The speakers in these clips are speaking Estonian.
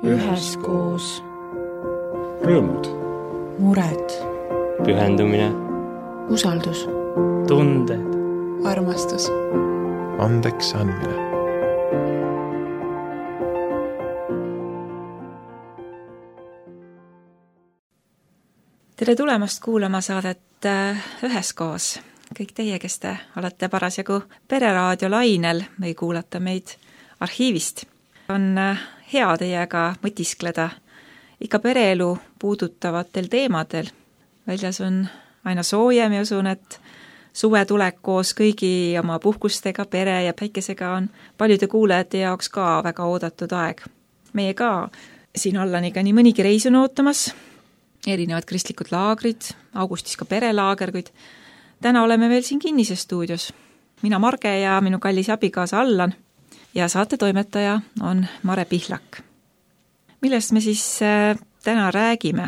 üheskoos. Rõõmud, mured, pühendumine, usaldus, tunded, armastus, andeks andmine. Tere tulemast kuulama saadet Üheskoos. Kõik teie, kes te olete parasjagu Pereraadio lainel või kuulata meid arhiivist. On hea teiega mõtiskleda ikka pereelu puudutavatel teemadel. Väljas on aina soojem ja usun, et suve tulek koos kõigi oma puhkustega, pere ja päikesega on paljude kuulajate jaoks ka väga oodatud aeg. Meie ka siin Allaniga nii mõnigi reis on ootamas, erinevad kristlikud laagrid, augustis ka perelaager, kuid täna oleme veel siin kinnises stuudios. Mina Marge ja minu kallis abikaasa Allan ja saatetoimetaja on Mare Pihlak. Millest me siis täna räägime?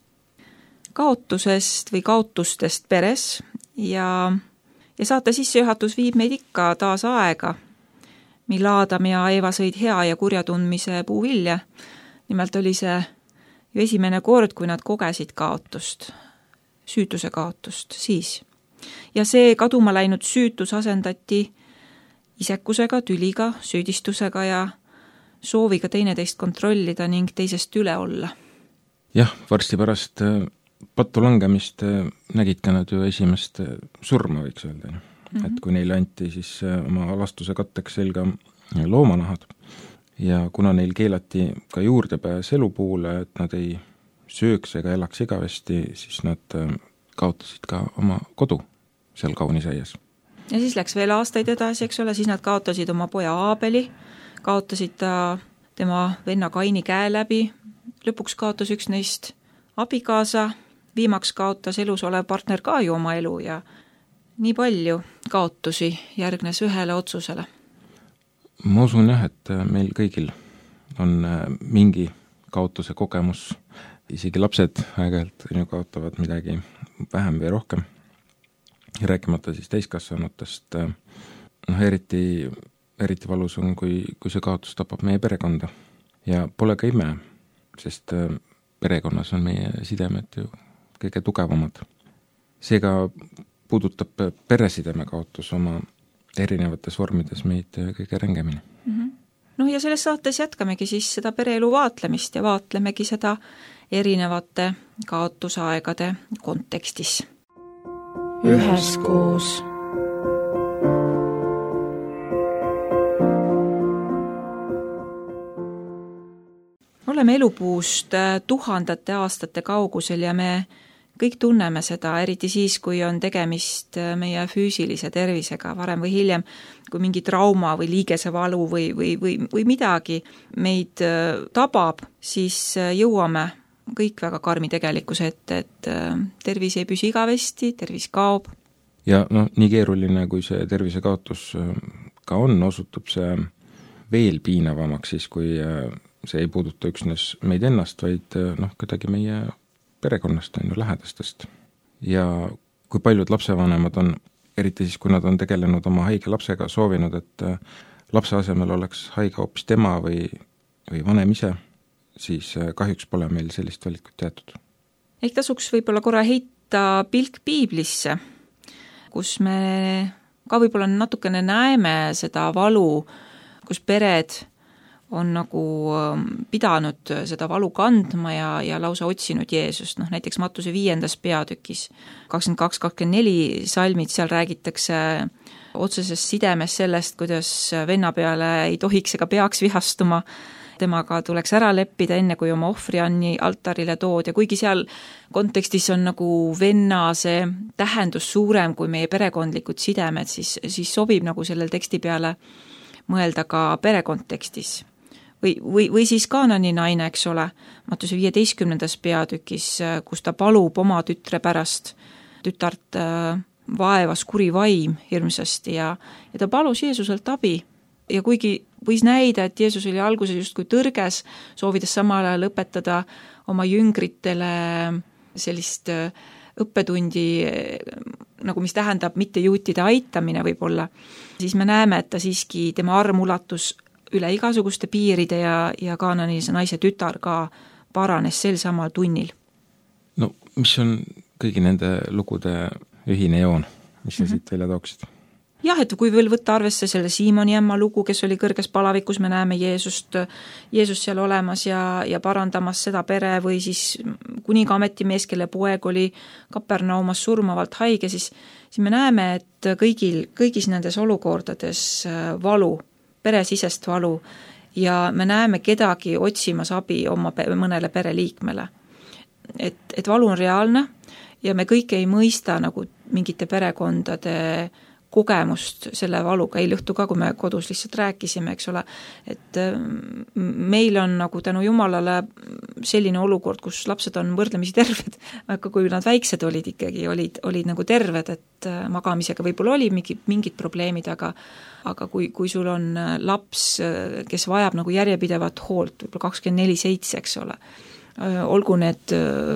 Kaotusest või kaotustest peres ja saate sissejuhatus viib meid ikka taas aega, mil Aadam ja Eeva sõid hea ja kurja tundmise puuvilja. Nimelt oli see ju esimene kord, kui nad kogesid kaotust, süütuse kaotust siis. Ja see kaduma läinud süütus asendati isekusega, tüliga, süüdistusega ja sooviga teineteist kontrollida ning teisest üle olla. Jah, varsti pärast pattu langemist nägid ka nad ju esimest surma, võiks öelda. Et kui neile anti siis oma alastuse katteks selga loomanahad ja kuna neil keelati ka juurdepääs elupuule, et nad ei sööks ega elaks igavesti, siis nad kaotasid ka oma kodu seal kaunisaias. Ja siis läks veel aastaid edasi, eks ole, siis nad kaotasid oma poja Aabeli, kaotasid ta tema venna Kaini käe läbi, lõpuks kaotas üks neist abikaasa, viimaks kaotas elus olev partner ka ju oma elu ja nii palju kaotusi järgnes ühele otsusele. Ma usun jah, et meil kõigil on mingi kaotuse kogemus, isegi lapsed aeg-ajalt kaotavad midagi vähem või rohkem. Rääkimata siis täiskasvanutest, eriti valus on, kui see kaotus tapab meie perekonda. Ja pole ka ime, sest perekonnas on meie sidemed ju kõige tugevamad. Seega puudutab peresideme kaotus oma erinevates vormides meid kõige rängemini. No ja selles saates jätkamegi siis seda pereelu vaatlemist ja vaatlemegi seda erinevate kaotusaegade kontekstis. üheskoos. Oleme elupuust tuhandete aastate kaugusel ja me kõik tunneme seda, eriti siis, kui on tegemist meie füüsilise tervisega varem või hiljem, kui mingi trauma või liigesevalu või midagi meid tabab, siis jõuame kõik väga karmi tegelikkuse ette, et tervis ei püsi igavesti, tervis kaob. Ja nii keeruline, kui see tervise kaotus ka on, osutub see veel piinavamaks siis, kui see ei puuduta üksnes meid ennast, vaid kuidagi meie perekonnast on ju lähedastest. Ja kui paljud lapsevanemad on, eriti siis, kui nad on tegelenud oma haige lapsega, soovinud, et lapse asemel oleks haige hoopis tema või vanem ise, siis kahjuks pole meil sellist valikut jäetud. Ehk tasuks võib-olla korra heita pilk piiblisse, kus me ka võib-olla natukene näeme seda valu, kus pered on nagu pidanud seda valu kandma ja lausa otsinud Jeesust. Näiteks Mattuse 5. peatükis 22-24 salmid, seal räägitakse otseses sidemes sellest, kuidas venna peale ei tohiks ega peaks vihastuma, temaga tuleks ära leppida enne, kui oma ohvrianni altarile tood ja kuigi seal kontekstis on nagu venna see tähendus suurem kui meie perekondlikud sidemed, siis sobib nagu sellel teksti peale mõelda ka perekontekstis. Või siis Kaanani naine, eks ole, Mattuse 15. peatükis, kus ta palub oma tütre pärast, tütart vaevas kuri vaim hirmsasti ja ta palus Jeesuselt abi. Ja kuigi võis näida, et Jeesus oli alguses justkui tõrges, soovides samal ajal õpetada oma jüngritele sellist õppetundi, nagu mis tähendab mitte juutide aitamine võib-olla, siis me näeme, et ta siiski tema arm ulatus üle igasuguste piiride ja Kaananilise naise tütar ka paranes sel samal tunnil. No mis on kõigi nende lugude ühine joon, mis sa siit välja tooksid? Jah, et kui veel võtta arvesse selle Siimoni ämma lugu, kes oli kõrges palavikus, me näeme Jeesust seal olemas ja parandamas seda pere, või siis kuninga ametimees, kelle poeg oli Kapernaumas surmavalt haige, siis me näeme, et kõigis nendes olukordades valu, peresisest valu, ja me näeme kedagi otsimas abi oma mõnele pereliikmele. Et valu on reaalne ja me kõik ei mõista nagu mingite perekondade kogemust selle valuga, eile õhtu ka, kui me kodus lihtsalt rääkisime, eks ole, et meil on nagu tänu Jumalale selline olukord, kus lapsed on võrdlemisi terved, aga kui nad väiksed olid ikkagi, olid nagu terved, et magamisega võib-olla oli mingid probleemid, aga kui sul on laps, kes vajab nagu järjepidevat hoolt, võib-olla 24/7, eks ole, olgu need,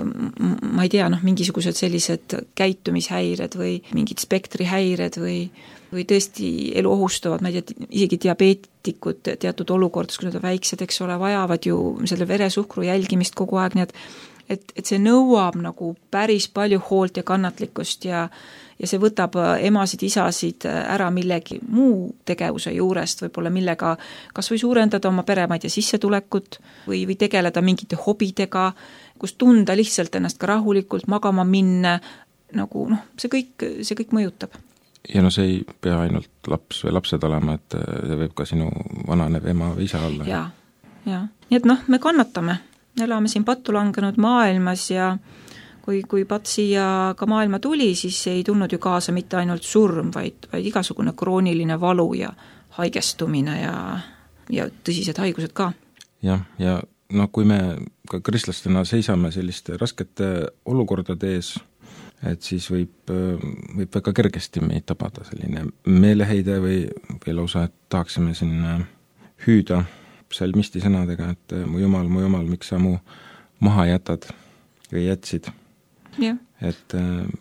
ma ei tea, mingisugused sellised käitumishäired või mingid spektrihäired või tõesti elu ohustavad, ma ei tea, isegi diabeetikud teatud olukordades, kui nad on väiksed, eks ole, vajavad ju selle veresuhkru jälgimist kogu aeg, nii et see nõuab nagu päris palju hoolt ja kannatlikkust ja see võtab emasid, isasid ära millegi muu tegevuse juurest, võib-olla millega kas või suurendada oma pere, ma ei tea, sissetulekut või tegeleda mingite hobidega, kus tunda lihtsalt ennast ka rahulikult, magama minna, nagu see kõik mõjutab. Ja see ei pea ainult laps või lapsed olema, et see võib ka sinu vananev ema või isa olla. Ja. Nii et me kannatame, elame siin pattu langenud maailmas ja kui patt siia ka maailma tuli, siis ei tulnud ju kaasa mitte ainult surm, vaid igasugune krooniline valu ja haigestumine ja tõsised haigused ka. Ja kui me ka kristlastena seisame selliste raskete olukordade ees, et siis võib väga kergesti meid tabada selline meeleheide või lausa, et tahaksime sinna hüüda psalmisti sõnadega, et mu Jumal, miks sa mu maha jätad või jätsid. Ja. Et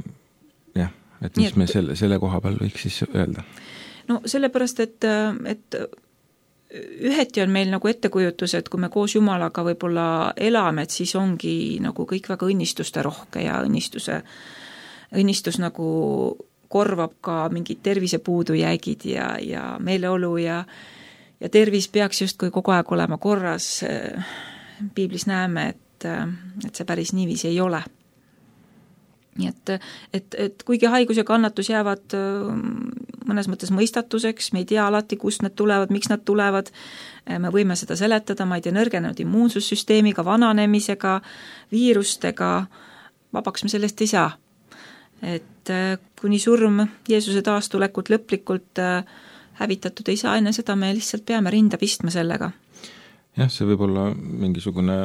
mis me selle koha peal võiks siis öelda? No sellepärast, et üheti on meil nagu ettekujutus, et kui me koos Jumalaga võib-olla elame, et siis ongi nagu kõik väga õnnistuste rohke ja õnnistus nagu korvab ka mingid tervisepuudujäägid ja meeleolu ja tervis peaks justkui kogu aeg olema korras. Piiblis näeme, et see päris niiviisi ei ole. Nii et kuigi haigus ja kannatus jäävad mõnes mõttes mõistatuseks, me ei tea alati, kust need tulevad, miks nad tulevad, me võime seda seletada, ma ei tea, nõrgenenud immuunsussüsteemiga, vananemisega, viirustega, vabaks me sellest ei saa. Et kuni surm Jeesuse taastulekut lõplikult hävitatud ei saa, enne seda me lihtsalt peame rinda pistma sellega. Jah, see võib olla mingisugune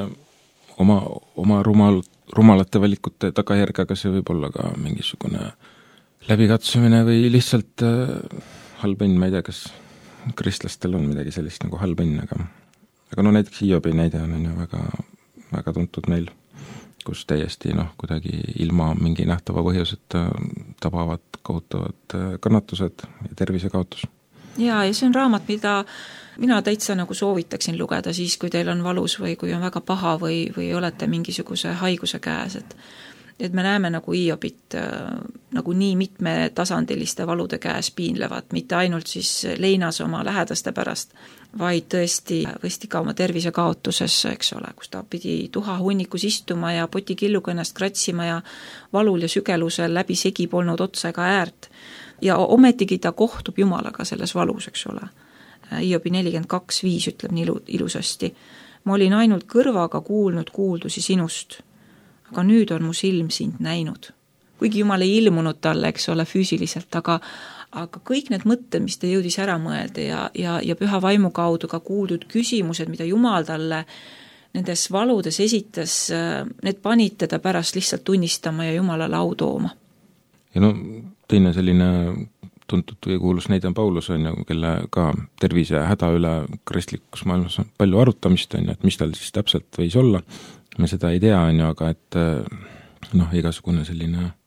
oma rumalate valikute tagajärg, aga see võib olla ka mingisugune läbikatsumine või lihtsalt halb õnn, ma ei tea, kas kristlastel on midagi sellist nagu halb õnn, aga näiteks Hiobi näide on ju väga, väga tuntud meil, kus täiesti kuidagi ilma mingi nähtava põhjuseta tabavad kohutavad kannatused ja tervisekaotus. Ja see on raamat, mida mina täitsa nagu soovitaksin lugeda siis, kui teil on valus või kui on väga paha või olete mingisuguse haiguse käes, et me näeme nagu Hiobit nagu nii mitmetasandiliste valude käes piinlevat, mitte ainult siis leinas oma lähedaste pärast, vaid tõesti ka oma tervisekaotuses, eks ole, kus ta pidi tuha hunnikus istuma ja potikilluga ennast kratsima ja valul ja sügelusel läbi segi polnud otsa ega äärt. Ja ometigi ta kohtub Jumalaga selles valus, eks ole. Hiobi 42:5 ütleb nii ilusasti. Ma olin ainult kõrvaga kuulnud kuuldusi sinust, aga nüüd on mu silm sind näinud. Kuigi Jumal ei ilmunud talle, eks ole, füüsiliselt, aga kõik need mõtted, mis ta jõudis ära mõelda ja püha vaimu kaudu ka kuuldud küsimused, mida Jumal talle nendes valudes esitas, need panid teda pärast lihtsalt tunnistama ja Jumalale au tooma. Ja teine selline tuntud või kuulus näide on Paulus, kelle ka tervise häda üle kristlikus maailmas on palju arutamist, et mis tal siis täpselt võis olla. Me seda ei tea, aga et igasugune selline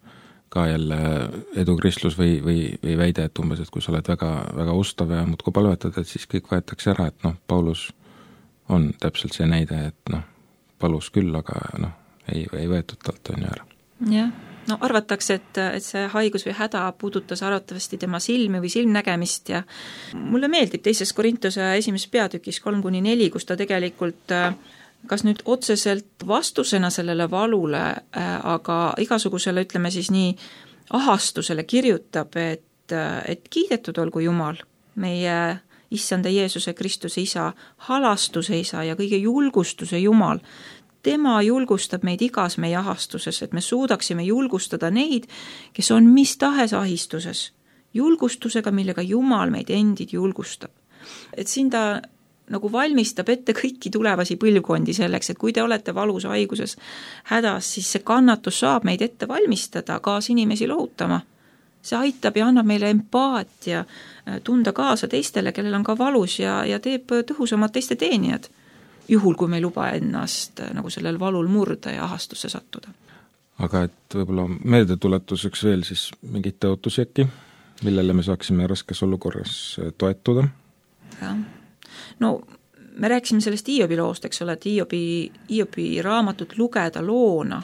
ka jälle edukristlus või väide, et umbes, et kui sa oled väga, väga ustav ja muudkui palvetad, et siis kõik võetakse ära, et Paulus on täpselt see näide, et palus küll, aga ei võetud talt on ju ära. Jah, arvatakse, et see haigus või häda puudutas arvatavasti tema silmi või silmnägemist ja mulle meeldib 2. Korintuse 1. peatükis 3-4, kus ta tegelikult kas nüüd otseselt vastusena sellele valule, aga igasugusele, ütleme siis nii, ahastusele kirjutab, et kiidetud olgu Jumal, meie Issanda Jeesuse Kristuse Isa, halastuse Isa ja kõige julgustuse Jumal. Tema julgustab meid igas meie ahastuses, et me suudaksime julgustada neid, kes on mis tahes ahistuses, julgustusega, millega Jumal meid endid julgustab. Et siin ta nagu valmistab ette kõiki tulevasi põlvkondi selleks, et kui te olete valus haiguses hädas, siis see kannatus saab meid ette valmistada, kaas inimesi lohutama. See aitab ja annab meile empaatia, tunda kaasa teistele, kellel on ka valus ja teeb tõhusamad teiste teenijad, juhul kui me ei luba ennast nagu sellel valul murda ja ahastusse sattuda. Aga et võib-olla meeldetuletuseks veel siis mingid tõotusi äkki, millele me saaksime raskes olukorras toetuda? Jah. Me rääkisime sellest Hiobi loost, eks ole, et Hiobi raamatut lugeda loona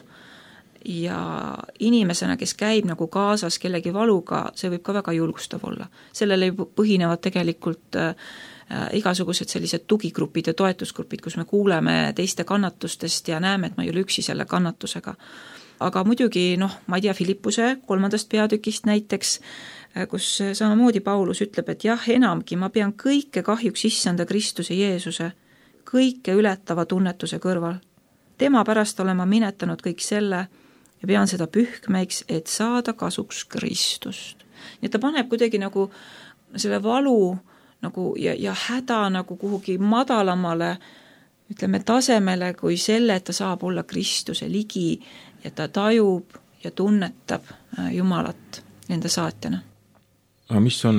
ja inimesena, kes käib nagu kaasas kellegi valuga, see võib ka väga julgustav olla. Sellele põhinevad tegelikult igasugused sellised tugigrupid ja toetusgrupid, kus me kuuleme teiste kannatustest ja näeme, et ma ei ole üksi selle kannatusega. Aga muidugi, ma ei tea, Filippuse 3. peatükist näiteks, kus samamoodi Paulus ütleb, et jah, enamgi ma pean kõike kahjuks Issanda Kristuse Jeesuse, kõike ületava tunnetuse kõrval. Tema pärast olen ma minetanud kõik selle ja pean seda pühkmeiks, et saada kasuks Kristust. Nii et ta paneb kuidagi nagu selle valu nagu ja häda nagu kuhugi madalamale, ütleme, tasemele kui selle, et ta saab olla Kristuse ligi ja ta tajub ja tunnetab Jumalat enda saatjana. Aga mis on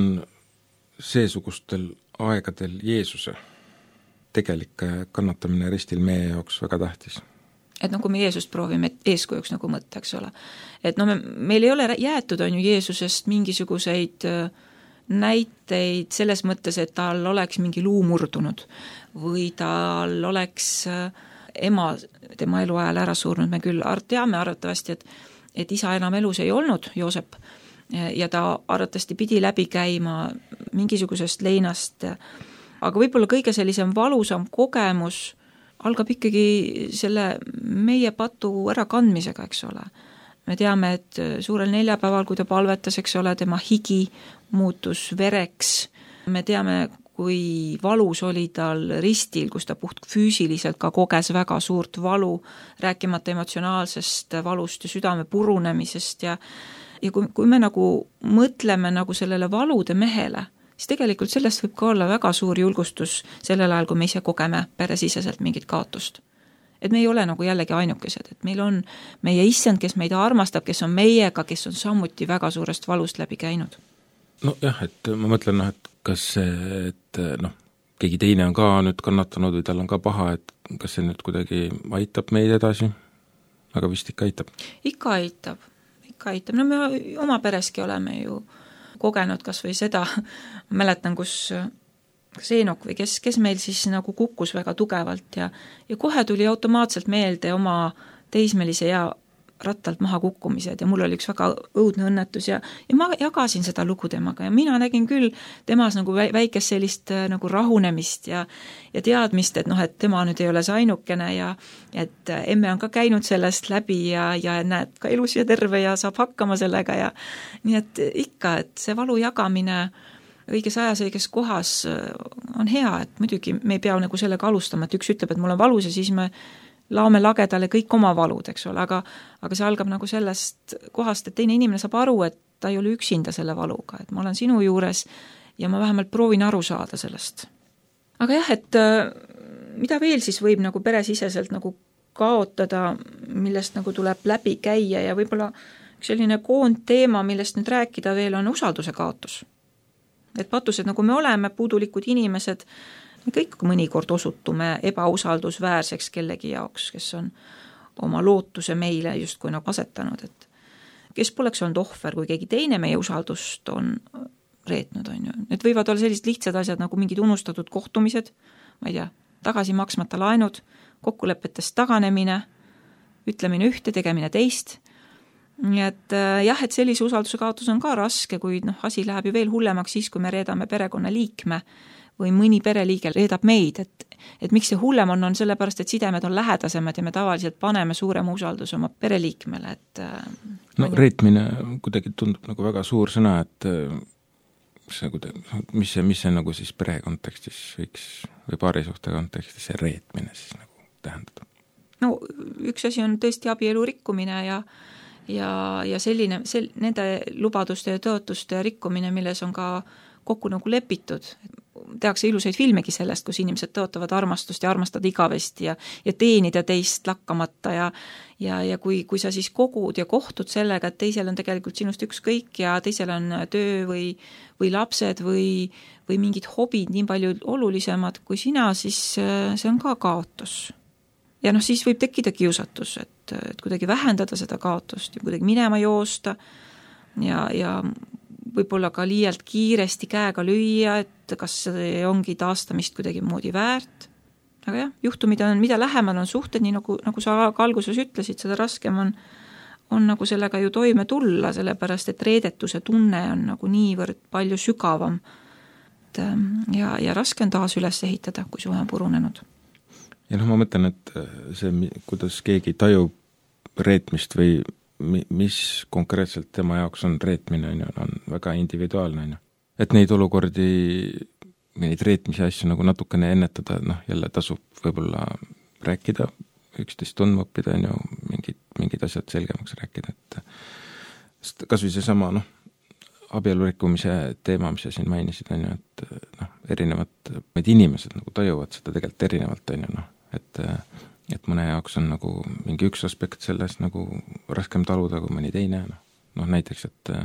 seesugustel aegadel Jeesuse tegelik kannatamine ristil meie jaoks väga tähtis? Et kui me Jeesust proovime eeskujuks nagu mõtta, eks ole. Et meil ei ole jäetud on ju Jeesusest mingisuguseid näiteid selles mõttes, et tal oleks mingi luu murdunud või tal oleks ema tema eluajal ära surnud. Me küll teame arvatavasti, et isa enam elus ei olnud, Joosep, ja ta arvatavasti pidi läbi käima mingisugusest leinast, aga võib-olla kõige sellisem valusam kogemus algab ikkagi selle meie patu ärakandmisega, eks ole. Me teame, et suurel neljapäeval, kui ta palvetas, eks ole, tema higi muutus vereks. Me teame, kui valus oli tal ristil, kus ta puht füüsiliselt ka koges väga suurt valu, rääkimata emotsionaalsest valust ja südame purunemisest ja kui me nagu mõtleme nagu sellele valude mehele, siis tegelikult sellest võib ka olla väga suur julgustus sellel ajal, kui me ise kogeme peresiseselt mingit kaotust. Et me ei ole nagu jällegi ainukesed, et meil on meie Issand, kes meid armastab, kes on meiega, kes on samuti väga suurest valust läbi käinud. Jah, et ma mõtlen, et kas see, et keegi teine on ka nüüd kannatanud või tal on ka paha, et kas see nüüd kuidagi aitab meid edasi? Aga vist ikka aitab. Ikka aitab. Me oma pereski oleme ju kogenud kas või seda, mäletan, kus Seenok või kes meil siis nagu kukkus väga tugevalt ja kohe tuli automaatselt meelde oma teismelise ja rattalt maha kukkumised ja mul oli üks väga õudne õnnetus ja ma jagasin seda lugu temaga ja mina nägin küll temas nagu väikest sellist nagu rahunemist ja teadmist, et et tema nüüd ei ole see ainukene ja et emme on ka käinud sellest läbi ja näed ka elus ja terve ja saab hakkama sellega ja nii et ikka, et see valu jagamine õiges ajas, õiges kohas on hea, et muidugi me ei pea nagu sellega alustama, et üks ütleb, et mul on valus ja siis me laome lagedale kõik oma valud, eks ole, aga see algab nagu sellest kohast, et teine inimene saab aru, et ta ei ole üksinda selle valuga, et ma olen sinu juures ja ma vähemalt proovin aru saada sellest. Aga jah, et mida veel siis võib nagu peresiseselt nagu kaotada, millest nagu tuleb läbi käia ja võib-olla selline koondteema, millest nüüd rääkida veel on usalduse kaotus. Et patused nagu me oleme, puudulikud inimesed, me kõik mõnikord osutume ebausaldusväärseks kellegi jaoks, kes on oma lootuse meile justkui nagu asetanud, et kes poleks olnud ohver, kui keegi teine meie usaldust on reetnud, on ju. Need võivad olla sellised lihtsad asjad nagu mingid unustatud kohtumised, ma ei tea, tagasi maksmata laenud, kokkulepetest taganemine, ütlemine ühte, tegemine teist. Nii et jah, et sellise usalduse kaotus on ka raske, kuid asi läheb ju veel hullemaks siis, kui me reedame perekonna liikme või mõni pereliige reedab meid, et miks see hullem on sellepärast, et sidemed on lähedasemad ja me tavaliselt paneme suurema usalduse oma pereliikmele, et reetmine kuidagi tundub nagu väga suur sõna, et see mis see nagu siis pere kontekstis võiks või paarisuhte kontekstis see reetmine siis nagu tähendada? No üks asi on tõesti abielu rikkumine ja selline, nende lubaduste ja tõotuste rikkumine, milles on ka kokku nagu lepitud. Tehakse ilusaid filmegi sellest, kus inimesed tõotavad armastust ja armastada igavesti ja teenida teist lakkamata ja kui sa siis kogud ja kohtud sellega, et teisel on tegelikult sinust ükskõik ja teisel on töö või lapsed või mingid hobid nii palju olulisemad kui sina, siis see on ka kaotus. Ja siis võib tekkida kiusatus, et kuidagi vähendada seda kaotust ja kuidagi minema joosta ja võib-olla ka liialt kiiresti käega lüüa, et kas see ongi taastamist kuidagi moodi väärt. Aga jah, juhtumid on, mida lähemal on suhted, nii nagu sa alguses ütlesid, seda raskem on nagu sellega ju toime tulla, sellepärast et reedetuse tunne on nagu niivõrd palju sügavam. Ja raske on taas üles ehitada, kui suhe on purunenud. Ja ma mõtlen, et see, kuidas keegi tajub reetmist või mis konkreetselt tema jaoks on reetmine, on väga individuaalne. Et neid olukordi, neid reetmise asju nagu natukene ennetada, jälle tasub võib-olla rääkida, üksteist tundma õppida, mingid asjad selgemaks rääkida. Et kas või see sama abielu rikkumise teema, mis sa siin mainisid, et erinevad inimesed nagu tajuvad seda tegelikult erinevalt, et mõne jaoks on nagu mingi üks aspekt sellest nagu raskem taluda kui mõni teine. Näiteks,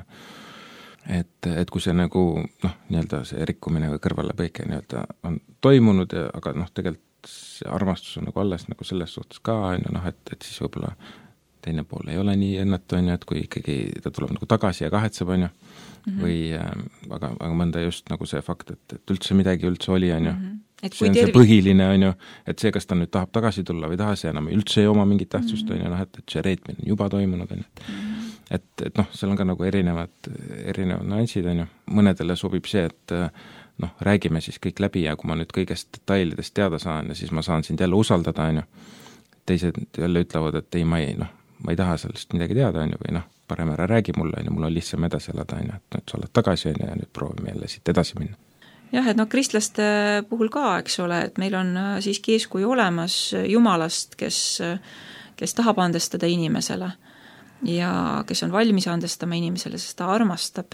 et kui see nagu nii-öelda see rikkumine või kõrvalepõike nii-öelda on toimunud, aga tegelikult see armastus on nagu alles nagu selles suhtes ka, et siis võib-olla teine pool ei ole nii õnnetu, et kui ikkagi ta tuleb nagu tagasi ja kahetseb, või aga mõnda just nagu see fakt, et üldse midagi üldse oli, see on see põhiline, et see, kas ta nüüd tahab tagasi tulla või taha, see enam üldse ei oma mingit tähtsust, et see reetmine on juba toimunud, et seal on ka nagu erinevad nüansid, mõnedele sobib see, et räägime siis kõik läbi ja kui ma nüüd kõigest detailidest teada saan ja siis ma saan sind jälle usaldada, teised jälle ütlevad, et ei, ma ei taha sellest midagi teada, või parem ära räägi mulle, mul on lihtsam edasi elada, et nüüd sa oled tagasi ja nüüd proovime jälle siit edasi minna. Jah, et kristlaste puhul ka, eks ole, et meil on siiski eeskuju olemas Jumalast, kes tahab andestada inimesele ja kes on valmis andestama inimesele, sest ta armastab,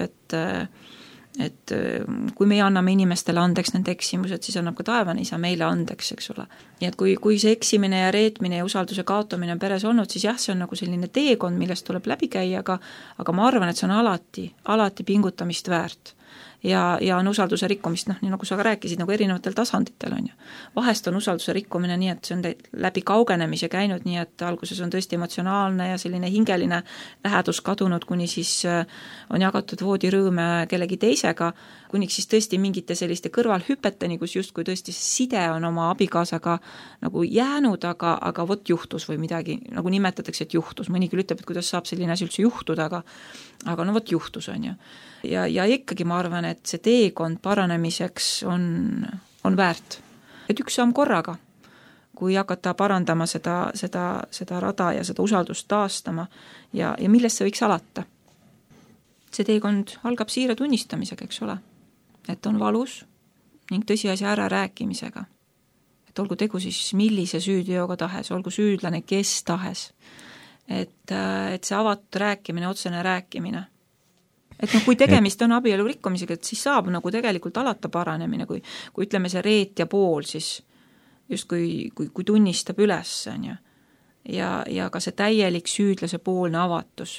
et kui me anname inimestele andeks nende eksimused, siis annab ka taevane isa meile andeks, eks ole. Nii et kui see eksimine ja reetmine ja usalduse kaotamine on peres olnud, siis jah, see on nagu selline teekond, millest tuleb läbi käia, aga ma arvan, et see on alati pingutamist väärt. Ja on usalduse rikkumist, nii nagu sa ka rääkisid, nagu erinevatel tasanditel on ju. Vahest on usalduse rikkumine nii, et see on läbi kaugenemise käinud, nii et alguses on tõesti emotsionaalne ja selline hingeline lähedus kadunud, kuni siis on jagatud voodirõõme kellegi teisega, kuniks siis tõesti mingite selliste kõrvalhüpeteni, kus justkui tõesti side on oma abikaasaga nagu jäänud, aga vot juhtus või midagi, nagu nimetatakse, et juhtus. Mõni küll ütleb, et kuidas saab selline asi üldse juhtuda, aga vot juhtus on ju. Ja ikkagi ma arvan, et see teekond paranemiseks on väärt. Et üks samm korraga, kui hakata parandama seda rada ja seda usaldust taastama ja millest see võiks alata. See teekond algab siira tunnistamisega, eks ole. Et on valus ning tõsiasja ära rääkimisega. Et olgu tegu siis millise süüdioga tahes, olgu süüdlane kes tahes. Et see avatud rääkimine, otsene rääkimine. Et kui tegemist on abielu rikkumisega, et siis saab nagu tegelikult alata paranemine, kui ütleme see reetja pool siis just kui tunnistab üles on ju. Ja ka see täielik süüdlase poolne avatus.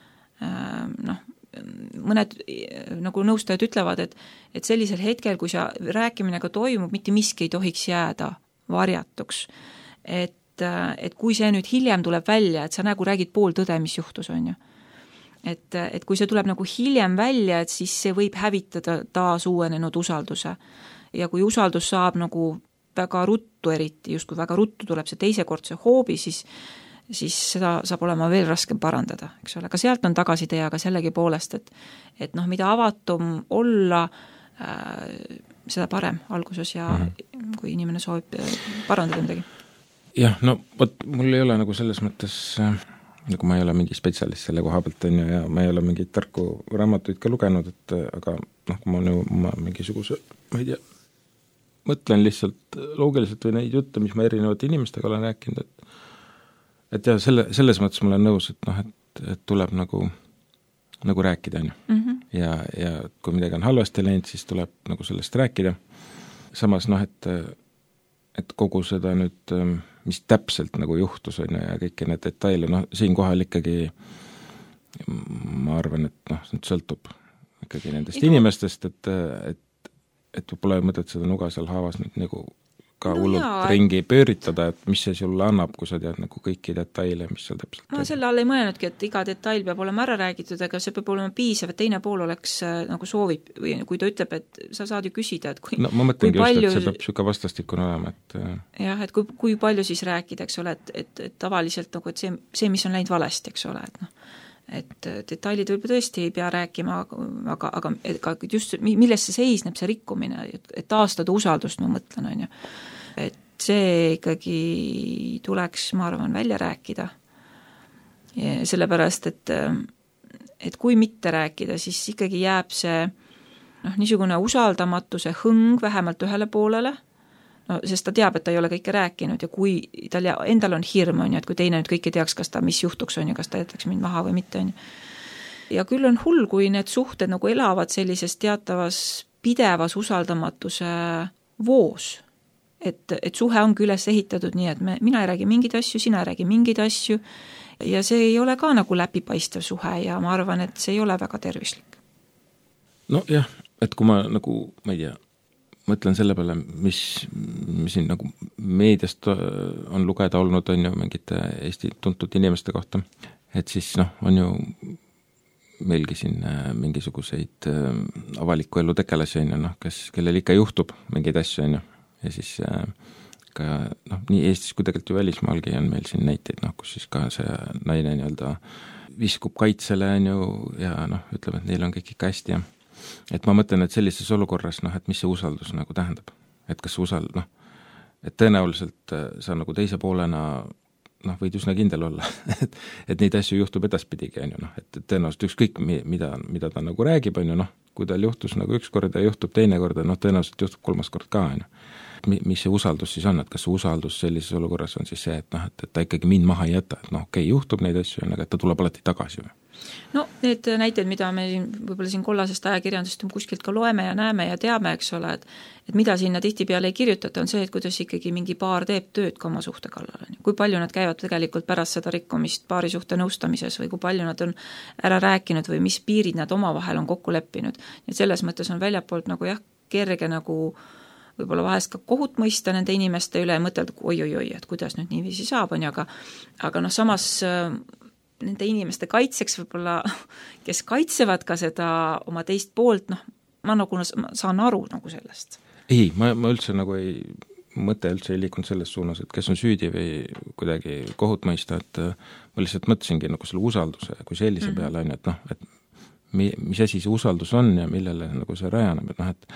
Mõned nagu nõustajad ütlevad, et sellisel hetkel, kui see rääkimine ka toimub, mitte miski ei tohiks jääda varjatuks. Et kui see nüüd hiljem tuleb välja, et sa nagu räägid pool tõde, mis juhtus on ju. et kui see tuleb nagu hiljem välja, et siis see võib hävitada taas uuenenud usalduse. Ja kui usaldus saab nagu väga ruttu, eriti just kui väga ruttu tuleb see teisekordse hoobi, siis seda saab olema veel raskem parandada, eks ole. Ka sealt on tagasitee, aga sellegi poolest, et noh, mida avatum olla, seda parem alguses ja kui inimene soovib parandada midagi. Jah, no mul ei ole nagu selles mõttes, nagu ma ei ole mingi spetsialist selle koha pealt, ja ma ei ole mingeid tarku raamatuid ka lugenud, aga noh, kui ma mingisuguse, ma ei tea, mõtlen lihtsalt loogiliselt või neid jutte, mis ma erinevate inimestega olen rääkinud, et ja selles mõttes ma olen nõus, et noh, et tuleb nagu rääkida, ja kui midagi on halvasti läinud, siis tuleb nagu sellest rääkida. Samas noh, et kogu seda nüüd, mis täpselt nagu juhtus on ja kõiki need detaile, noh, siinkohal ikkagi ma arvan, et noh, see sõltub ikkagi nendest inimestest, et pole mõtet seda nuga seal haavas nüüd nagu ka hullult ringi pööritada, et mis see sulle annab, kui sa tead nagu kõiki detaile, mis seal täpselt ma selle all ei mõelnudki, et iga detail peab olema ära räägitud, aga see peab olema piisav, et teine pool oleks nagu soovib või kui ta ütleb, et sa saad ju küsida, et kui no ma mõtlengi just, et see peab süka vastastikune olema, et jah, et kui palju siis rääkida, eks ole, et tavaliselt nagu, et see, mis on läinud valesti, eks ole, et noh, et detailid võib tõesti ei pea rääkima, aga just milles see seisneb, see rikkumine, et taastada usaldust, ma mõtlen, on ju. Et see ikkagi tuleks, ma arvan, välja rääkida. Ja sellepärast, et kui mitte rääkida, siis ikkagi jääb see noh, niisugune usaldamatuse hõng vähemalt ühele poolele, no, sest ta teab, et ta ei ole kõike rääkinud ja kui tal endal on hirm, on ju, et kui teine nüüd kõike teaks, kas ta mis juhtuks, on ju, kas ta jätaks mind maha või mitte, on ju. Ja küll on hull, kui need suhted nagu elavad sellises teatavas pidevas usaldamatuse voos, et suhe ongi üles ehitatud nii, et mina ei räägi mingeid asju, sina ei räägi mingeid asju ja see ei ole ka nagu läbipaistev suhe ja ma arvan, et see ei ole väga tervislik. No jah, et kui ma nagu, ma ei tea, mõtlen selle peale, mis siin nagu meediast on lugeda olnud, on ju mingite Eesti tuntud inimeste kohta, et siis noh, on ju meilgi siin mingisuguseid avaliku elu tegelasi, on ju, noh, kellel ikka juhtub mingeid asju, on ju, ja siis ka noh, nii Eestis kui tegelikult ju välismaalgi on meil siin näiteid, noh, kus siis ka see naine nii-öelda viskub kaitsele, on ju, ja noh, ütleb, et neil on kõik ikka hästi ja et ma mõtlen, et sellises olukorras, noh, et mis see usaldus nagu tähendab, et kas noh, et tõenäoliselt sa nagu teise poolena noh, võid üsna kindel olla, et neid asju juhtub edaspidigi, on ju, noh, et tõenäoliselt ükskõik, mida ta nagu räägib, on ju, noh, kui tal juhtus nagu üks kord ja juhtub teine kord, noh, tõenäoliselt juhtub kolmas kord ka, on ju. Mis see usaldus siis on, et kas see usaldus sellises olukorras on siis see, et noh, et ta ikkagi mind maha ei jäta, et noh, okei, juhtub neid asju, aga ta tuleb alati tagasi või? No need näited, mida me võib-olla siin kollasest ajakirjandusest kuskilt ka loeme ja näeme ja teame, eks ole, et mida sinna tihtipeale ei kirjutata, on see, et kuidas ikkagi mingi paar teeb tööd ka oma suhte kallal. Kui palju nad käivad tegelikult pärast seda rikkumist paari suhte nõustamises või kui palju nad on ära rääkinud või mis piirid nad omavahel on kokku leppinud. Ja selles mõttes on väljapoolt nagu jah, kerge nagu võib-olla vahest ka kohut mõista nende inimeste üle ja mõtelda, oi, et kuidas nüüd niiviisi saab, on ju, aga noh, samas nende inimeste kaitseks võib-olla, kes kaitsevad ka seda oma teist poolt, noh, ma nagu saan aru nagu sellest. Ei, ma üldse nagu mõte üldse ei liikunud selles suunas, et kes on süüdi või kuidagi kohut mõista, et ma lihtsalt mõtlesingi nagu selle usalduse kui sellise peale, on ju, et noh, et mis asi see usaldus on ja millele nagu see rajaneb, et noh,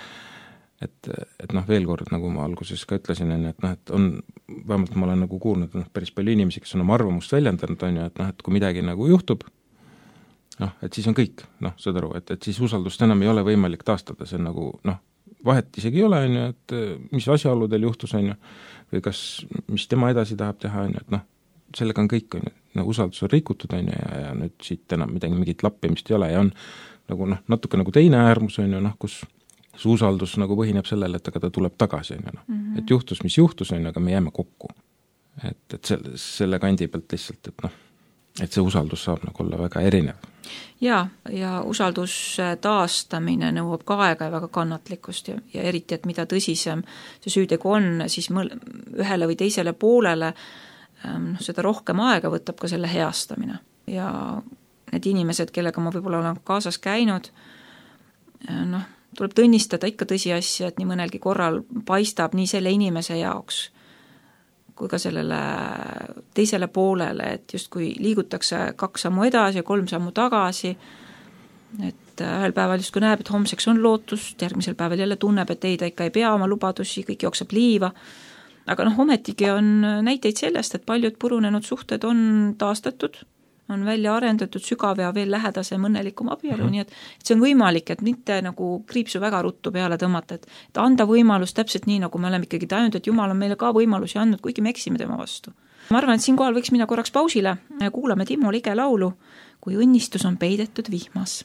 et noh, veel kord, nagu ma alguses ka ütlesin, et noh, et on, vähemalt ma olen nagu kuulnud päris palju inimesi, kes on oma arvamust väljendanud, on ju, et noh, et kui midagi nagu juhtub, noh, et siis on kõik, noh, saad aru, et siis usaldust enam ei ole võimalik taastada, see on nagu, noh, vahet isegi ei ole, on ju, et mis asjaoludel juhtus, on ju, või mis tema edasi tahab teha, on ju, et noh, sellega on kõik, on ju, no usaldus on rikutud, on ju, ja nüüd siit enam mingit lappimist ei ole ja on nagu noh, natuke nagu teine äärmus, on ju, noh, kus see usaldus nagu põhineb sellele, et aga ta tuleb tagasi, on ju, noh. Et juhtus, mis juhtus, on ju, aga me jääme kokku. Et selle kandi pealt lihtsalt, et noh, et see usaldus saab nagu olla väga erinev. Ja usaldus taastamine nõuab ka aega ja väga kannatlikkust ja eriti, et mida tõsisem see süütegu on, siis ühele või teisele poolele seda rohkem aega võtab ka selle heastamine. Ja need inimesed, kellega ma võib-olla olen kaasas käinud, tuleb tõnnistada ikka tõsiasja, et nii mõnelgi korral paistab nii selle inimese jaoks kui ka sellele teisele poolele, et justkui liigutakse 2 sammu edasi ja 3 sammu tagasi, et ühel päeval justkui näeb, et homseks on lootust, järgmisel päeval jälle tunneb, et ei, ta ikka ei pea oma lubadusi, kõik jookseb liiva, aga ometigi on näiteid sellest, et paljud purunenud suhted on taastatud, on välja arendatud sügav ja veel lähedasem õnnelikum abielu, nii et see on võimalik, et mitte nagu kriipsu väga ruttu peale tõmmata, et anda võimalus täpselt nii, nagu me oleme ikkagi tajunud, et Jumal on meile ka võimalusi andnud, kuigi me eksime tema vastu. Ma arvan, et siinkohal võiks minna korraks pausile ja kuulame Timo Lige laulu, kui õnnistus on peidetud vihmas.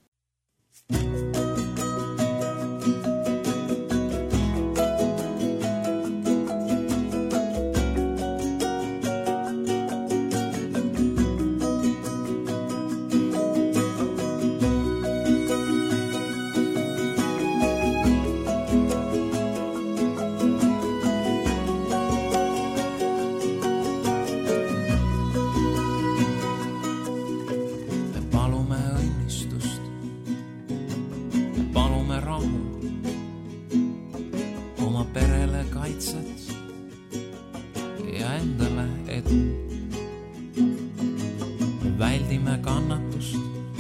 Väldime kannatust,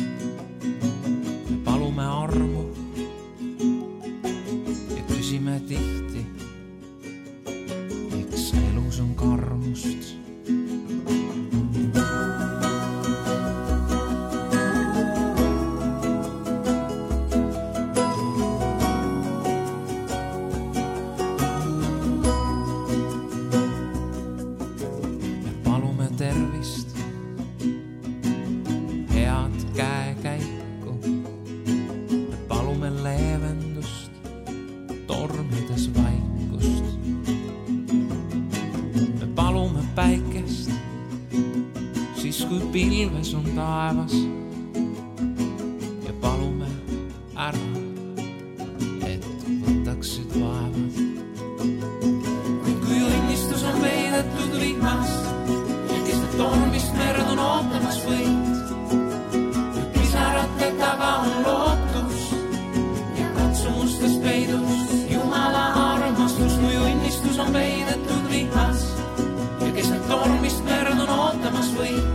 palume armu ja küsime tihti, miks elus on karmust. Pilves on taevas ja palume ära, et võtaksid vaevad. Kui õnnistus on peidetud vihmas ja keset tormist merd on ootamas võit, kui pisarate taga on lootus ja katsumustes peidus Jumala armastus. Kui õnnistus on peidetud vihmas ja keset tormist merd on ootamas võit,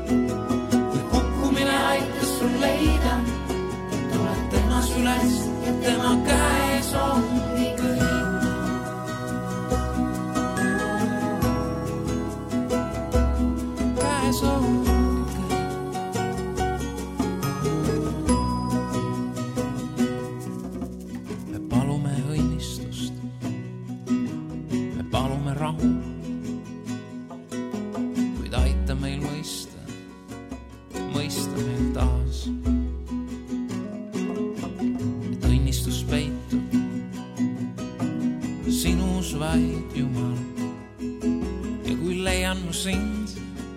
leida, tuled temas üles ja tema käes ongi kõik. Käes ongi kõik. Me palume õnnistust, me palume rahu, kuid aita meil mõista meil taas, et õnnistus peitub sinus vaid Jumal. Ja kui leian mu sind,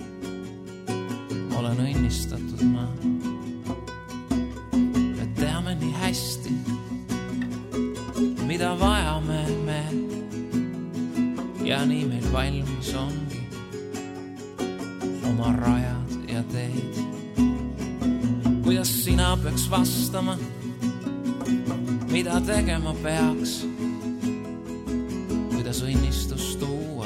olen õnnistatud ma. Me teame nii hästi, mida vajame me ja nii meil valmis ongi oma rajad ja teed. Kuidas sina peaks vastama, mida tegema peaks, kuidas õnnistus tuua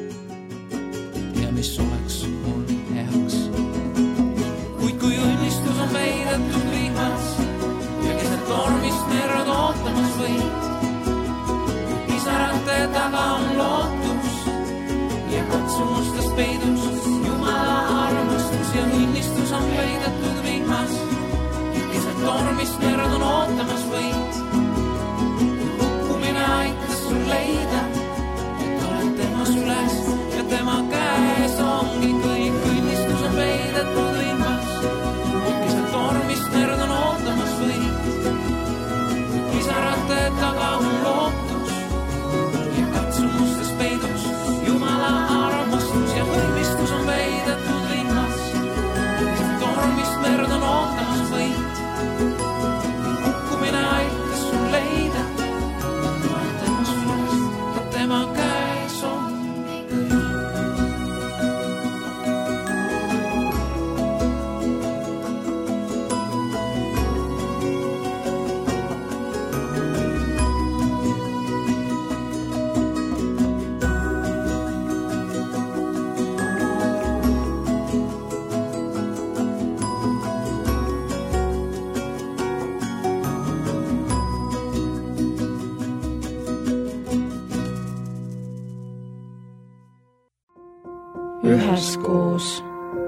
ja mis oleks mul heaks. Kui õnnistus on peidetud vihmas ja keset tormist merd ootamas võit, pisarate taga on lootus ja katsumustest peidus Jumala armastus ja õnnistus on peidetud vihmas ja keset tormist merd on ootamas võit. Kui kukkumine aitas sul leida, et oled temas üles ja tema käes ongi kõik. Õnnistus on peidetud vihmas ja keset tormist merd on ootamas võit. Pisarate taga on lootus ja katsumustes peidus Jumala armastus ja õnnistus on peidetud vihmas ja keset tormist merd on ootamas võit. üheskoos.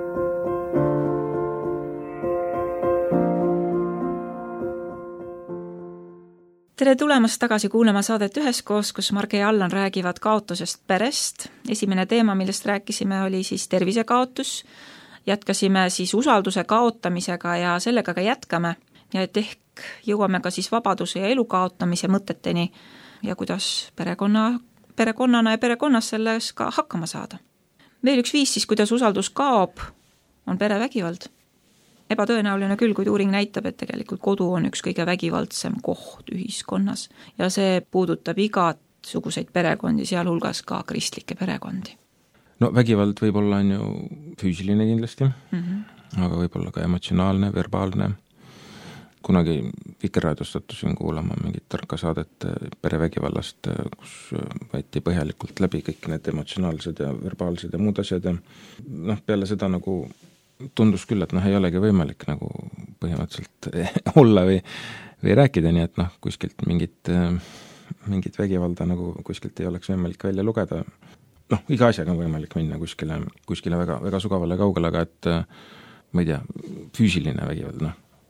Tere tulemast tagasi kuulama saadet Üheskoos, kus Marge ja Allan räägivad kaotusest perest. Esimene teema, millest rääkisime, oli siis tervisekaotus. Jätkasime siis usalduse kaotamisega ja sellega ka jätkame. Ja et ehk jõuame ka siis vabaduse ja elu kaotamise mõteteni ja kuidas perekonnana ja perekonnas selles ka hakkama saada. Veel üks viis siis, kuidas usaldus kaob, on perevägivald. Ebatõenäoline küll, kuid uuring näitab, et tegelikult kodu on üks kõige vägivaldsem koht ühiskonnas ja see puudutab igasuguseid perekondi, sealhulgas ka kristlikke perekondi. No vägivald võib olla on ju füüsiline kindlasti, aga võib olla ka emotsionaalne, verbaalne. Kunagi Vikerraadios sattusin kuulama mingit tarka saadet perevägivallast, kus võeti põhjalikult läbi kõik need emotsionaalsed ja verbaalsed ja muud asjad ja peale seda nagu tundus küll, et ei olegi võimalik nagu põhimõtteliselt olla või rääkida, nii et kuskilt mingit vägivalda nagu kuskilt ei oleks võimalik välja lugeda. Iga asjaga on võimalik minna kuskile väga, väga sugavale kaugele, aga et ma ei tea, füüsiline vägivald,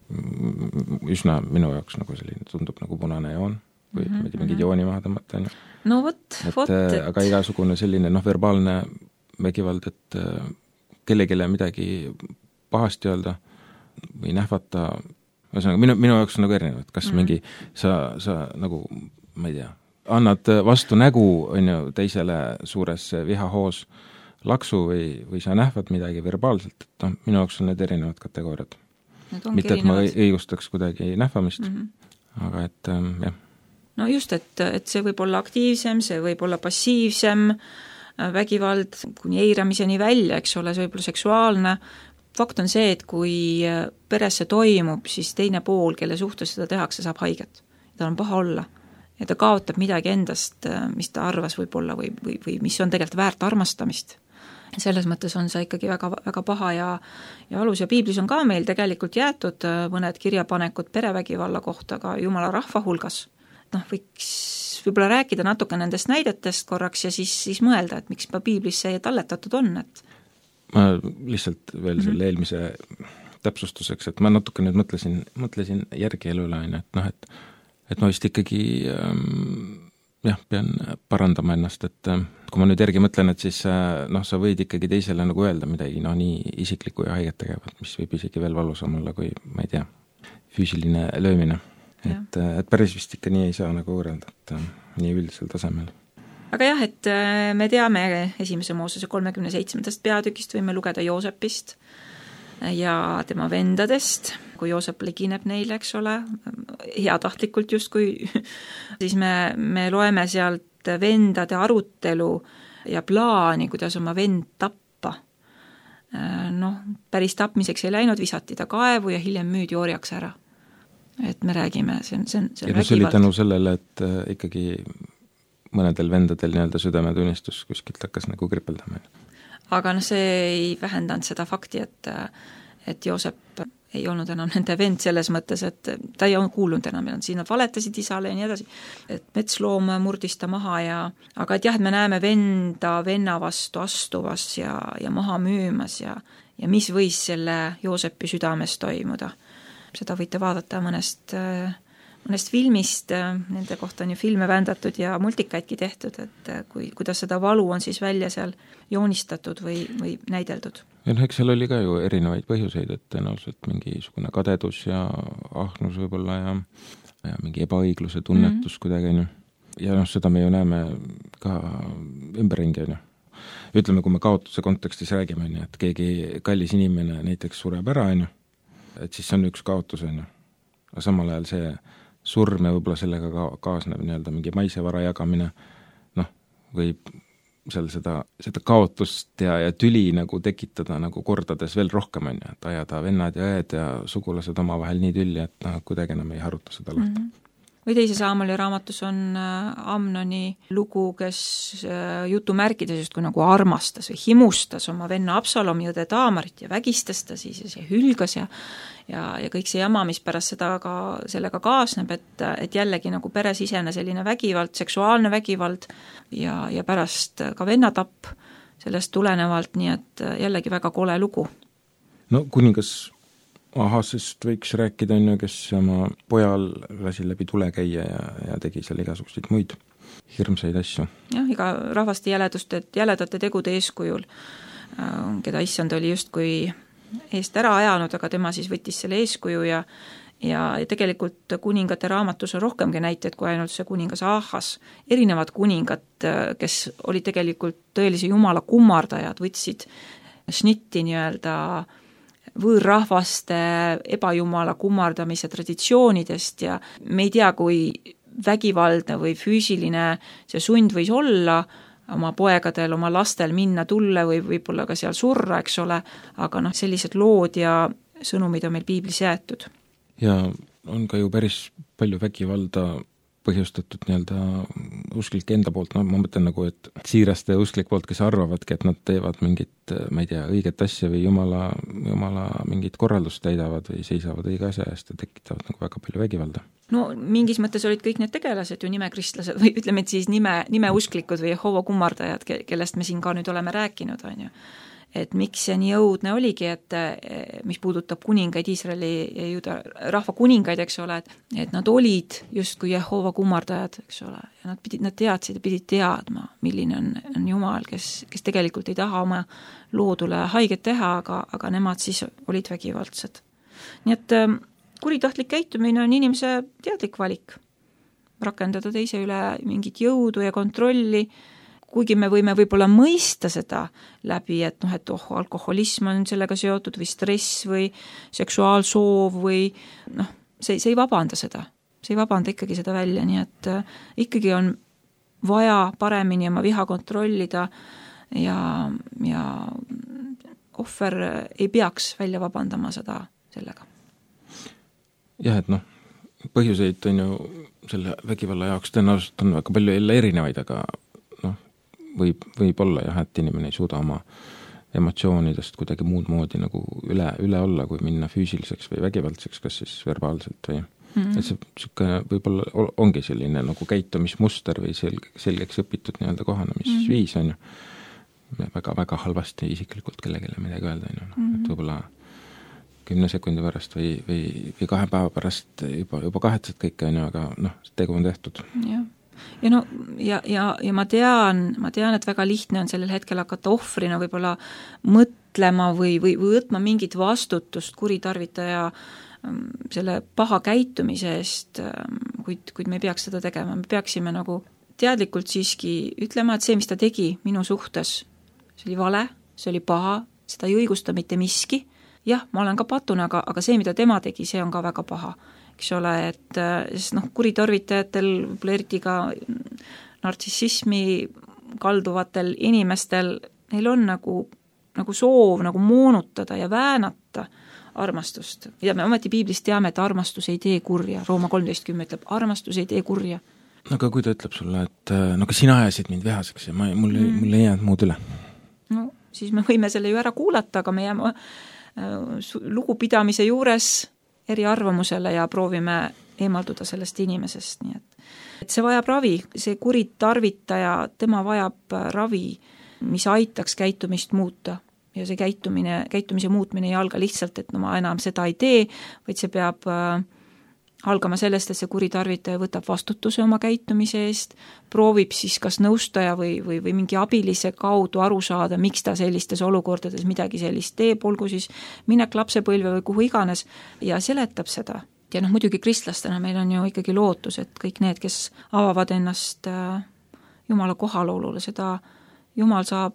üsna minu jaoks nagu selline tundub nagu punane joon või mingid jooni maha tõmmata. No võt. Aga igasugune selline verbaalne vägivald, et kellegile midagi pahasti öelda või nähvata, minu jaoks on nagu erinevad, kas mingi sa nagu, ma ei tea, annad vastu nägu on ju teisele suures vihahoos laksu või sa nähvad midagi verbaalselt, et minu jaoks on need erinevad kategooriad. Mitte, et ma õigustaks kuidagi nähvamist, aga et jah. No just, et see võib olla aktiivsem, see võib olla passiivsem, vägivald kuni eiramiseni välja, eks ole, see võib olla seksuaalne. Fakt on see, et kui peres see toimub, siis teine pool, kelle suhtes seda tehakse, saab haiget. Ta on paha olla. Ja ta kaotab midagi endast, mis ta arvas võib-olla või mis on tegelikult väärt armastamist. Selles mõttes on see ikkagi väga, väga paha ja alus ja piiblis on ka meil tegelikult jäetud mõned kirjapanekud perevägivalla kohta ka Jumala rahva hulgas. Võiks võib-olla rääkida natuke nendest näidetest korraks ja siis mõelda, et miks piiblis see talletatud on. Et... Ma lihtsalt veel selle eelmise täpsustuseks, et ma natuke nüüd mõtlesin järgi elu üle, et ma vist ikkagi pean parandama ennast, et kui ma nüüd järgi mõtlen, et siis sa võid ikkagi teisele nagu öelda midagi nii isiklikku ja haiget tegevat, mis võib isegi veel valusam olla kui, ma ei tea, füüsiline löömine. Et päris vist ikka nii ei saa nagu võrrelda, et nii üldisel tasemel. Aga jah, et me teame esimese Moosese 37. peatükist võime lugeda Joosepist ja tema vendadest, kui Joosep ligineb neile, eks ole, heatahtlikult justkui, siis me loeme sealt vendade arutelu ja plaani, kuidas oma vend tappa. Päris tapmiseks ei läinud, visati ta kaevu ja hiljem müüdi orjaks ära. Et me räägime, see on vägivald. See oli tänu sellele, et ikkagi mõnedel vendadel südame tunnistus kuskilt hakkas nagu kripeldama. Aga see ei vähendanud seda fakti, et Joosep ei olnud enam nende vend selles mõttes, et ta ei olnud kuulnud enam, siin nad valetasid isale ja nii edasi, et metsloom murdis ta maha aga et jah, et me näeme venna vastu astuvas ja maha müümas ja mis võis selle Joosepi südames toimuda. Seda võite vaadata mõnest filmist, nende kohta on ju filme vändatud ja multikaidki tehtud, et kuidas seda valu on siis välja seal joonistatud või näideldud. Ja eks seal oli ka ju erinevaid põhjuseid, et tõenäoliselt mingisugune kadedus ja ahnus võib-olla ja mingi ebaõigluse tunnetus kuidagi. Ja seda me ju näeme ka ümberringi. Ütleme, kui me kaotuse kontekstis räägime, et keegi kallis inimene näiteks sureb ära, et siis see on üks kaotus, aga samal ajal see surm ja võib-olla sellega kaasneb mingi maisevara jagamine, võib seal seda kaotust ja tüli nagu tekitada nagu kordades veel rohkem, et ajada vennad ja õed ja sugulased omavahel nii tülli, et kuidagi enam ei haruta seda lahti. Või teise Saamoli raamatus on Amnoni lugu, kes jutumärkides just kui nagu armastas või himustas oma venna Absalomi õde Taamarit ja vägistas ta siis ja see hülgas ja kõik see jama, mis pärast sellega kaasneb, et jällegi nagu peresisene selline vägivald, seksuaalne vägivald ja pärast ka vennatapp, sellest tulenevalt, nii et jällegi väga kole lugu. No kuningas Ahasest võiks rääkida, on ju, kes oma pojal lasi läbi tule käia ja tegi seal igasuguseid muid hirmsaid asju. Jah, iga rahvaste jäledate tegude eeskujul, keda issand oli justkui eest ära ajanud, aga tema siis võttis selle eeskuju ja tegelikult kuningate raamatus on rohkemgi näiteid kui ainult see kuningas Ahas. Erinevad kuningad, kes olid tegelikult tõelise jumala kummardajad, võtsid šnitti nii-öelda võõrrahvaste ebajumala kummardamise traditsioonidest ja me ei tea, kui vägivaldne või füüsiline see sund võis olla oma poegadel, oma lastel minna tulle või võib-olla ka seal surra, eks ole, aga sellised lood ja sõnumid on meil piiblis jäetud. Ja on ka ju päris palju vägivalda põhjustatud nii-öelda usklike enda poolt, ma mõtlen nagu, et siiraste usklik poolt, kes arvavadki, et nad teevad mingit, ma ei tea, õiget asja või jumala mingit korraldust täidavad või seisavad õige asja eest ja tekitavad nagu väga palju vägivalda. No mingis mõttes olid kõik need tegelased ju nimekristlased või ütleme, et siis nime usklikud või Jehova kummardajad, kellest me siin ka nüüd oleme rääkinud, on ju. Et miks see nii õudne oligi, et mis puudutab kuningaid, Iisraeli ja juuda rahva kuningaid, eks ole, et nad olid justkui Jehova kummardajad, eks ole, ja nad teadsid ja pidid teadma, milline on Jumal, kes tegelikult ei taha oma loodule haiget teha, aga nemad siis olid vägivaldsed. Nii et kuritahtlik käitumine on inimese teadlik valik, rakendada teise üle mingit jõudu ja kontrolli, kuigi me võime võib-olla mõista seda läbi, et alkoholism on sellega seotud või stress või seksuaalsoov või see ei vabanda seda. See ei vabanda ikkagi seda välja, nii et ikkagi on vaja paremini oma viha kontrollida ja ohver ei peaks välja vabandama seda sellega. Jah, et põhjuseid on ju selle vägivalla jaoks tõenäoliselt on väga palju jälle erinevaid, aga võib olla jah, et inimene ei suuda oma emotsioonidest kuidagi muud moodi nagu üle olla, kui minna füüsiliseks või vägivaldseks, kas siis verbaalselt või et see võib-olla ongi selline nagu käitumismuster või selgeks õpitud nii-öelda kohanemisviis on ju. Väga halvasti isiklikult kellegile midagi öelda on ju, et võib-olla 10 sekundi pärast või 2 päeva pärast juba kahetsed kõike on ju, aga tegu on tehtud. Jah. Ja ma tean, et väga lihtne on sellel hetkel hakata ohvrina võib-olla mõtlema või võtma mingit vastutust kuritarvitaja selle paha käitumise eest, kuid me ei peaks seda tegema. Me peaksime nagu teadlikult siiski ütlema, et see, mis ta tegi minu suhtes, see oli vale, see oli paha, seda ei õigusta mitte miski. Jah, ma olen ka patune, aga see, mida tema tegi, see on ka väga paha. Eks ole, et kuritarvitajatel, eriti ka nartsissismi kalduvatel inimestel, neil on nagu soov nagu moonutada ja väänata armastust. Ja me ometi piiblist teame, et armastus ei tee kurja. Rooma 13:10 ütleb, armastus ei tee kurja. Aga kui ta ütleb sulle, et kas sina ajasid mind vihaseks ja mul ei jäänud muud üle? No, siis me võime selle ju ära kuulata, aga me jääme lugupidamise juures eriarvamusele ja proovime eemalduda sellest inimesest, nii et see vajab ravi, see kuritarvitaja, tema vajab ravi, mis aitaks käitumist muuta ja see käitumise muutmine ei alga lihtsalt, et ma enam seda ei tee, vaid see peab algama sellest, et see kuritarvitaja võtab vastutuse oma käitumise eest, proovib siis kas nõustaja või mingi abilise kaudu aru saada, miks ta sellistes olukordades midagi sellist teeb, olgu siis minek lapsepõlve või kuhu iganes, ja seletab seda. Ja muidugi kristlastena meil on ju ikkagi lootus, et kõik need, kes avavad ennast Jumala kohalolule, seda Jumal saab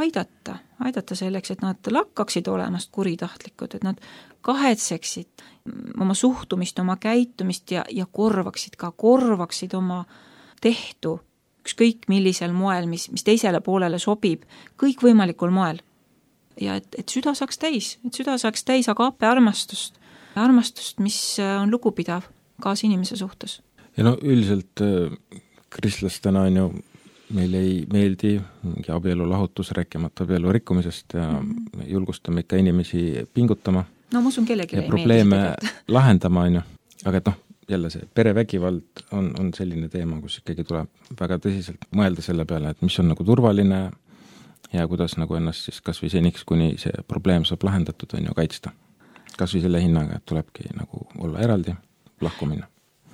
aidata selleks, et nad lakkaksid olemast kuritahtlikud, et nad kahetseksid oma suhtumist, oma käitumist ja korvaksid oma tehtu ükskõik millisel moel, mis teisele poolele sobib, kõikvõimalikul moel. Ja et süda saaks täis agape armastust, mis on lugupidav kaasinimese suhtes. Ja üldiselt kristlastena on ju meil ei meeldi mingi abielu lahutus, rääkimata abielu rikkumisest ja julgustame ikka inimesi pingutama. No ma usun kellegi ja probleeme lahendama on ju, aga et jälle see perevägivald on selline teema, kus ikkagi tuleb väga tõsiselt mõelda selle peale, et mis on nagu turvaline ja kuidas nagu ennast siis kas või seniks, kuni see probleem saab lahendatud, on ju, kaitsta. Kas või selle hinnaga, et tulebki nagu olla eraldi, lahku minna.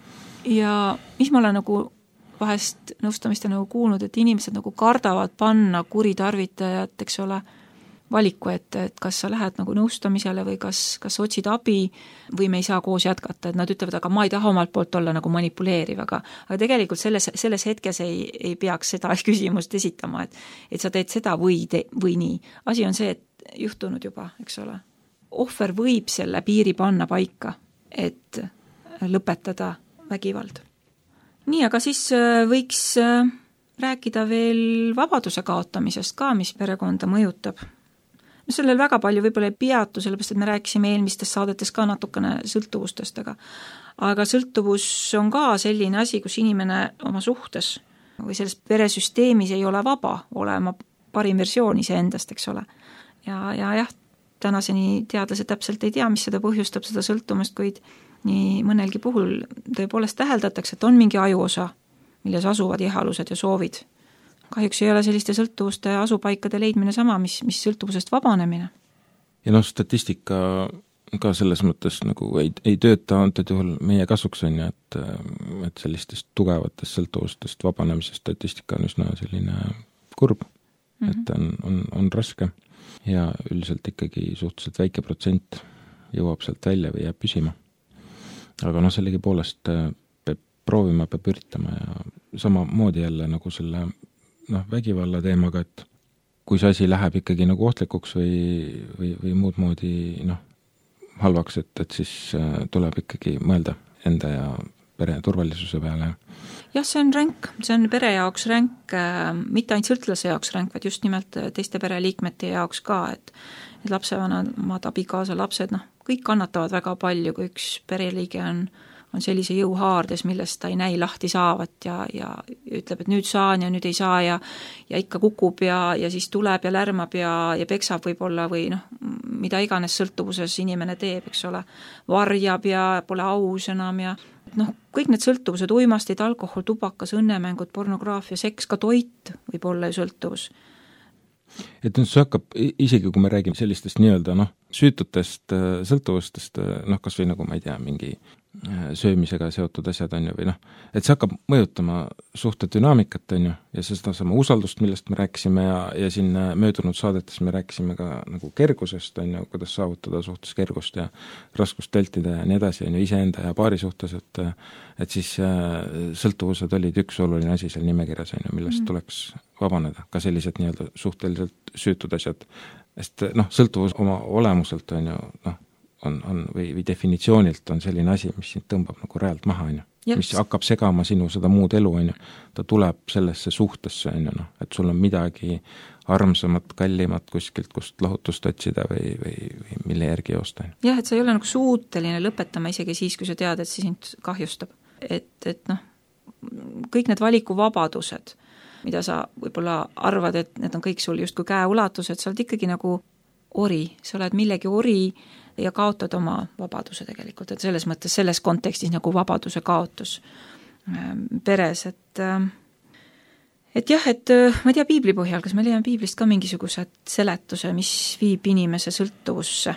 Ja mis ma olen nagu vahest nõustamist nagu kuulnud, et inimesed nagu kardavad panna kuritarvitajat, eks ole, valiku, et kas sa lähed nagu nõustamisele või kas otsid abi või me ei saa koos jätkata, et nad ütlevad, aga ma ei taha omalt poolt olla nagu manipuleeriv, aga tegelikult selles hetkes ei peaks seda küsimust esitama, et sa teed seda või nii. Asi on see, et juhtunud juba, eks ole. Ohver võib selle piiri panna paika, et lõpetada vägivald. Nii, aga siis võiks rääkida veel vabaduse kaotamisest ka, mis perekonda mõjutab. Sellel väga palju võib-olla ei peatu, sellepärast, et me rääkisime eelmistes saadetes ka natukene sõltuvustest, aga sõltuvus on ka selline asi, kus inimene oma suhtes või selles peresüsteemis ei ole vaba olema parim versioon iseendast, eks ole. Ja tänaseni teadlased täpselt ei tea, mis seda põhjustab, seda sõltumust, kuid nii mõnelgi puhul tõepoolest täheldatakse, et on mingi ajuosa, milles asuvad ihalused ja soovid. Kahjuks ei ole selliste sõltuvuste asupaikade leidmine sama, mis sõltuvusest vabanemine. Ja statistika ka selles mõttes nagu ei tööta antud juhul meie kasuks on ju, et sellistest tugevatest sõltuvustest vabanemise statistika on üsna selline kurb, et on raske ja üldiselt ikkagi suhteliselt väike protsent jõuab sealt välja või jääb püsima. Aga sellegi poolest peab proovima, peab üritama ja samamoodi jälle nagu selle vägivalla teemaga, et kui see asi läheb ikkagi nagu ohtlikuks või muud moodi halvaks, et siis tuleb ikkagi mõelda enda ja pere turvalisuse peale. Jah, see on ränk, see on pere jaoks ränk, mitte ainult sõltlase jaoks ränk, vaid just nimelt teiste pereliikmete jaoks ka, et lapsevanemad, abikaasa, lapsed, kõik kannatavad väga palju, kui üks pereliige on sellise jõuhaardes, millest ta ei näi lahti saavat ja ütleb, et nüüd saan ja nüüd ei saa ja ikka kukub ja siis tuleb ja lärmab ja peksab võib-olla või mida iganes sõltuvuses inimene teeb, eks ole, varjab ja pole aus enam ja kõik need sõltuvused, uimastid, alkohol, tubakas, õnnemängud, pornograafia, seks, ka toit võib olla ju sõltuvus. Et see hakkab, isegi kui me räägime sellistest nii-öelda süütutest sõltuvustest, kas või nagu ma ei tea, mingi söömisega seotud asjad on ju, või et see hakkab mõjutama suhte dünaamikat on ju, ja seda sama usaldust, millest me rääkisime ja siin möödunud saadetes me rääkisime ka nagu kergusest on ju, kuidas saavutada suhtes kergust ja raskust vältida ja nii edasi on ju, iseenda ja paari suhtes, et siis sõltuvused olid üks oluline asi seal nimekirjas on ju, millest tuleks vabaneda, ka sellised nii-öelda suhteliselt süütud asjad, sest sõltuvus oma olemuselt on ju, on või definitsioonilt on selline asi, mis sind tõmbab nagu realt maha, on ju. Mis hakkab segama sinu seda muud elu, on ju. Ta tuleb sellesse suhtesse, on ju, et sul on midagi armsamat, kallimat kuskilt, kust lahutust otsida või mille järgi joosta. Jah, et sa ei ole nagu suuteline lõpetama isegi siis, kui sa tead, et see sind kahjustab. Et kõik need valikuvabadused, mida sa võib-olla arvad, et need on kõik sul justkui käeulatused, sa oled ikkagi nagu ori, sa oled millegi ori ja kaotad oma vabaduse tegelikult, et selles mõttes, selles kontekstis nagu vabaduse kaotus peres, et jah, et ma ei tea piibli põhjal, kas me leiame piiblist ka mingisugused seletuse, mis viib inimese sõltuvusse.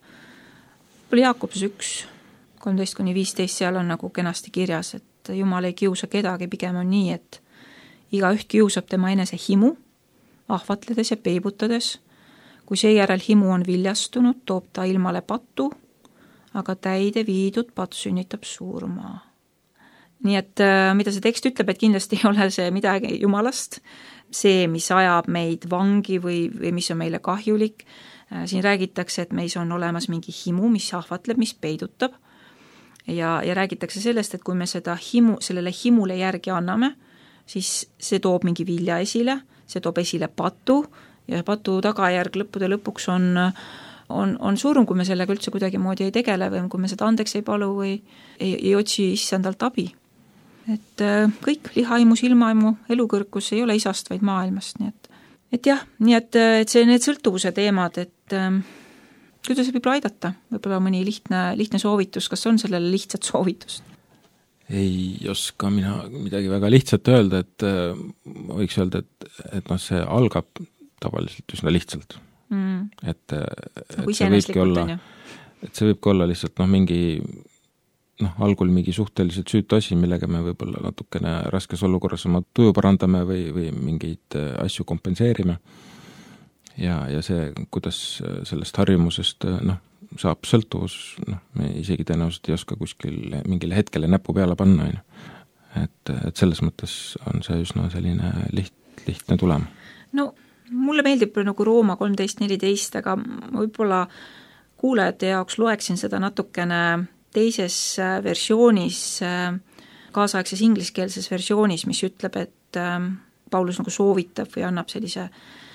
Jaakobus 1, 13-15, seal on nagu kenasti kirjas, et Jumal ei kiusa kedagi, pigem on nii, et igaüht kiusab tema enese himu, ahvatledes ja peibutades. Kui seejärel himu on viljastunud, toob ta ilmale patu, aga täide viidud patt sünnitab surma. Nii et mida see tekst ütleb, et kindlasti ei ole see midagi Jumalast, see, mis ajab meid vangi või mis on meile kahjulik. Siin räägitakse, et meis on olemas mingi himu, mis ahvatleb, mis peidutab ja räägitakse sellest, et kui me sellele himule järgi anname, siis see toob mingi vilja esile, see toob esile patu ja patu tagajärg lõppude lõpuks on surm, kui me sellega üldse kuidagi moodi ei tegele või kui me seda andeks ei palu või ei otsi issandalt abi. Et kõik lihaimu, silmaimu, elukõrkus ei ole isast, vaid maailmast. Nii et see need sõltuvuse teemad, et kuidas võib aidata? Võib-olla mõni lihtne soovitus, kas on sellele lihtsat soovitust? Ei oska mina midagi väga lihtsat öelda, et võiks öelda, et see algab tavaliselt üsna lihtsalt. Et nagu iseeneslikult on ju. Et see võibki olla lihtsalt mingi algul mingi suhteliselt süütu asi, millega me võib-olla natukene raskes olukorras oma tuju parandame või mingeid asju kompenseerime. Ja see, kuidas sellest harjumusest saab sõltuvus, me isegi tõenäoliselt ei oska kuskil mingile hetkele näpu peale panna. Et selles mõttes on see üsna selline lihtne tulema. No mulle meeldib nagu Rooma 13.14, aga võib-olla kuulajate jaoks loeksin seda natukene teises versioonis, kaasaegses ingliskeelses versioonis, mis ütleb, et Paulus nagu soovitab või annab sellise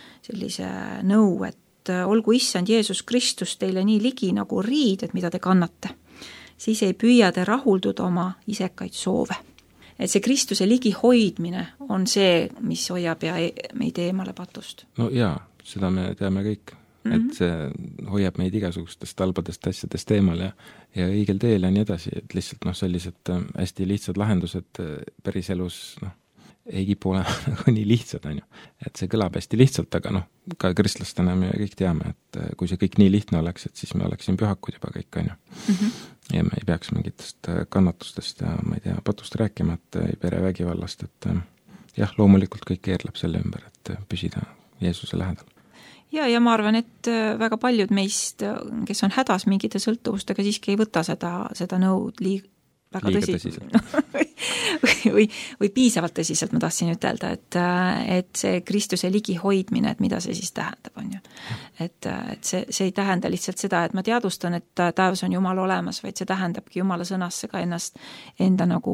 nõu, et olgu issand Jeesus Kristus teile nii ligi nagu riided, mida te kannate, siis ei püüa te rahulduda oma isekaid soove. Et see Kristuse ligi hoidmine on see, mis hoiab ja meid eemale patust. No jaa, seda me teame kõik. Et see hoiab meid igasugustest halbadest asjadest eemal ja õigel teel ja nii edasi, et lihtsalt sellised hästi lihtsad lahendused päriselus ei kipu olema nagu nii lihtsad, on ju. Et see kõlab hästi lihtsalt, aga ka kristlastena me kõik teame, et kui see kõik nii lihtne oleks, et siis me oleksin pühakud juba kõik, on ju. Ja me ei peaks mingitest kannatustest ja ma ei tea, patust rääkima, et perevägivallast, et jah, loomulikult kõik keerleb selle ümber, et püsida Jeesuse lähedal. Ja ma arvan, et väga paljud meist, kes on hädas mingite sõltuvustega, siiski ei võta seda nõud väga tõsiselt. või piisavalt tõsiselt, ma tahtsin ütelda, et see Kristuse ligi hoidmine, et mida see siis tähendab, on ju. Et see ei tähenda lihtsalt seda, et ma teadvustan, et taevas on Jumal olemas, vaid see tähendabki Jumala sõnasse ka enda nagu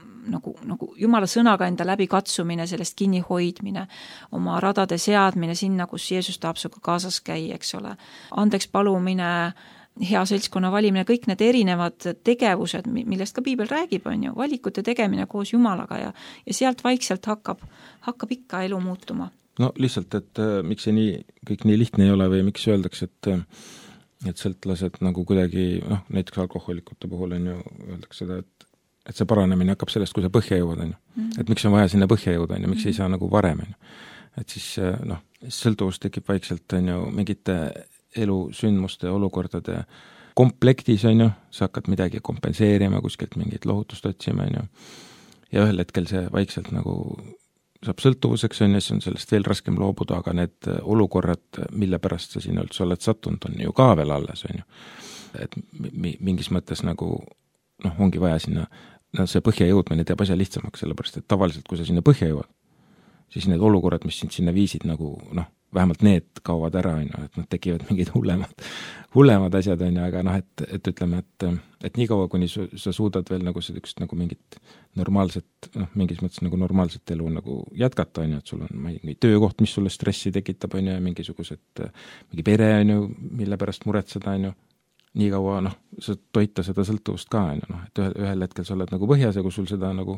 Jumala sõnaga enda läbi katsumine, sellest kinni hoidmine, oma radade seadmine sinna, kus Jeesus tahab suga kaasas käia, eks ole. Andeks palumine, hea seltskonna valimine, kõik need erinevad tegevused, millest ka Piibel räägib, on ju, valikute tegemine koos Jumalaga ja sealt vaikselt hakkab ikka elu muutuma. No lihtsalt, et miks see kõik nii lihtne ei ole või miks öeldakse, et sõltlased nagu kuidagi, näiteks alkoholikute puhul on ju, öeldakse seda, et see paranemine hakkab sellest, kui sa põhja jõuad, on ju. Et miks on vaja sinna põhja jõuda, on ju, miks ei saa nagu varem, on ju. Et siis, sõltuvus tekib vaikselt, on ju, mingite elusündmuste ja olukordade komplektis, on ju, sa hakkad midagi kompenseerima, kuskilt mingit lohutust otsima, on ju. Ja ühel hetkel see vaikselt nagu saab sõltuvuseks, on ju, siis on sellest veel raskem loobuda, aga need olukorrad, mille pärast sa sinna üldse oled sattunud, on ju ka veel alles, on ju. Et mingis mõttes nagu ongi vaja sinna, see põhja jõudmine teeb asja lihtsamaks, sellepärast, et tavaliselt, kui sa sinna põhja jõuad, siis need olukorrad, mis sind sinna viisid, nagu vähemalt need kaovad ära, on ju, et nad tekivad mingid hullemad asjad, on ju, aga et ütleme, et nii kaua, kuni sa suudad veel nagu sellist nagu mingit normaalset, mingis mõttes nagu normaalset elu nagu jätkata, on ju, et sul on mingi töökoht, mis sulle stressi tekitab, on ju, ja mingi pere, on ju, mille pärast muretseda, on ju, nii kaua, sa toita seda sõltuvust ka, on ju, et ühel hetkel sa oled nagu põhjas ja kui sul seda nagu,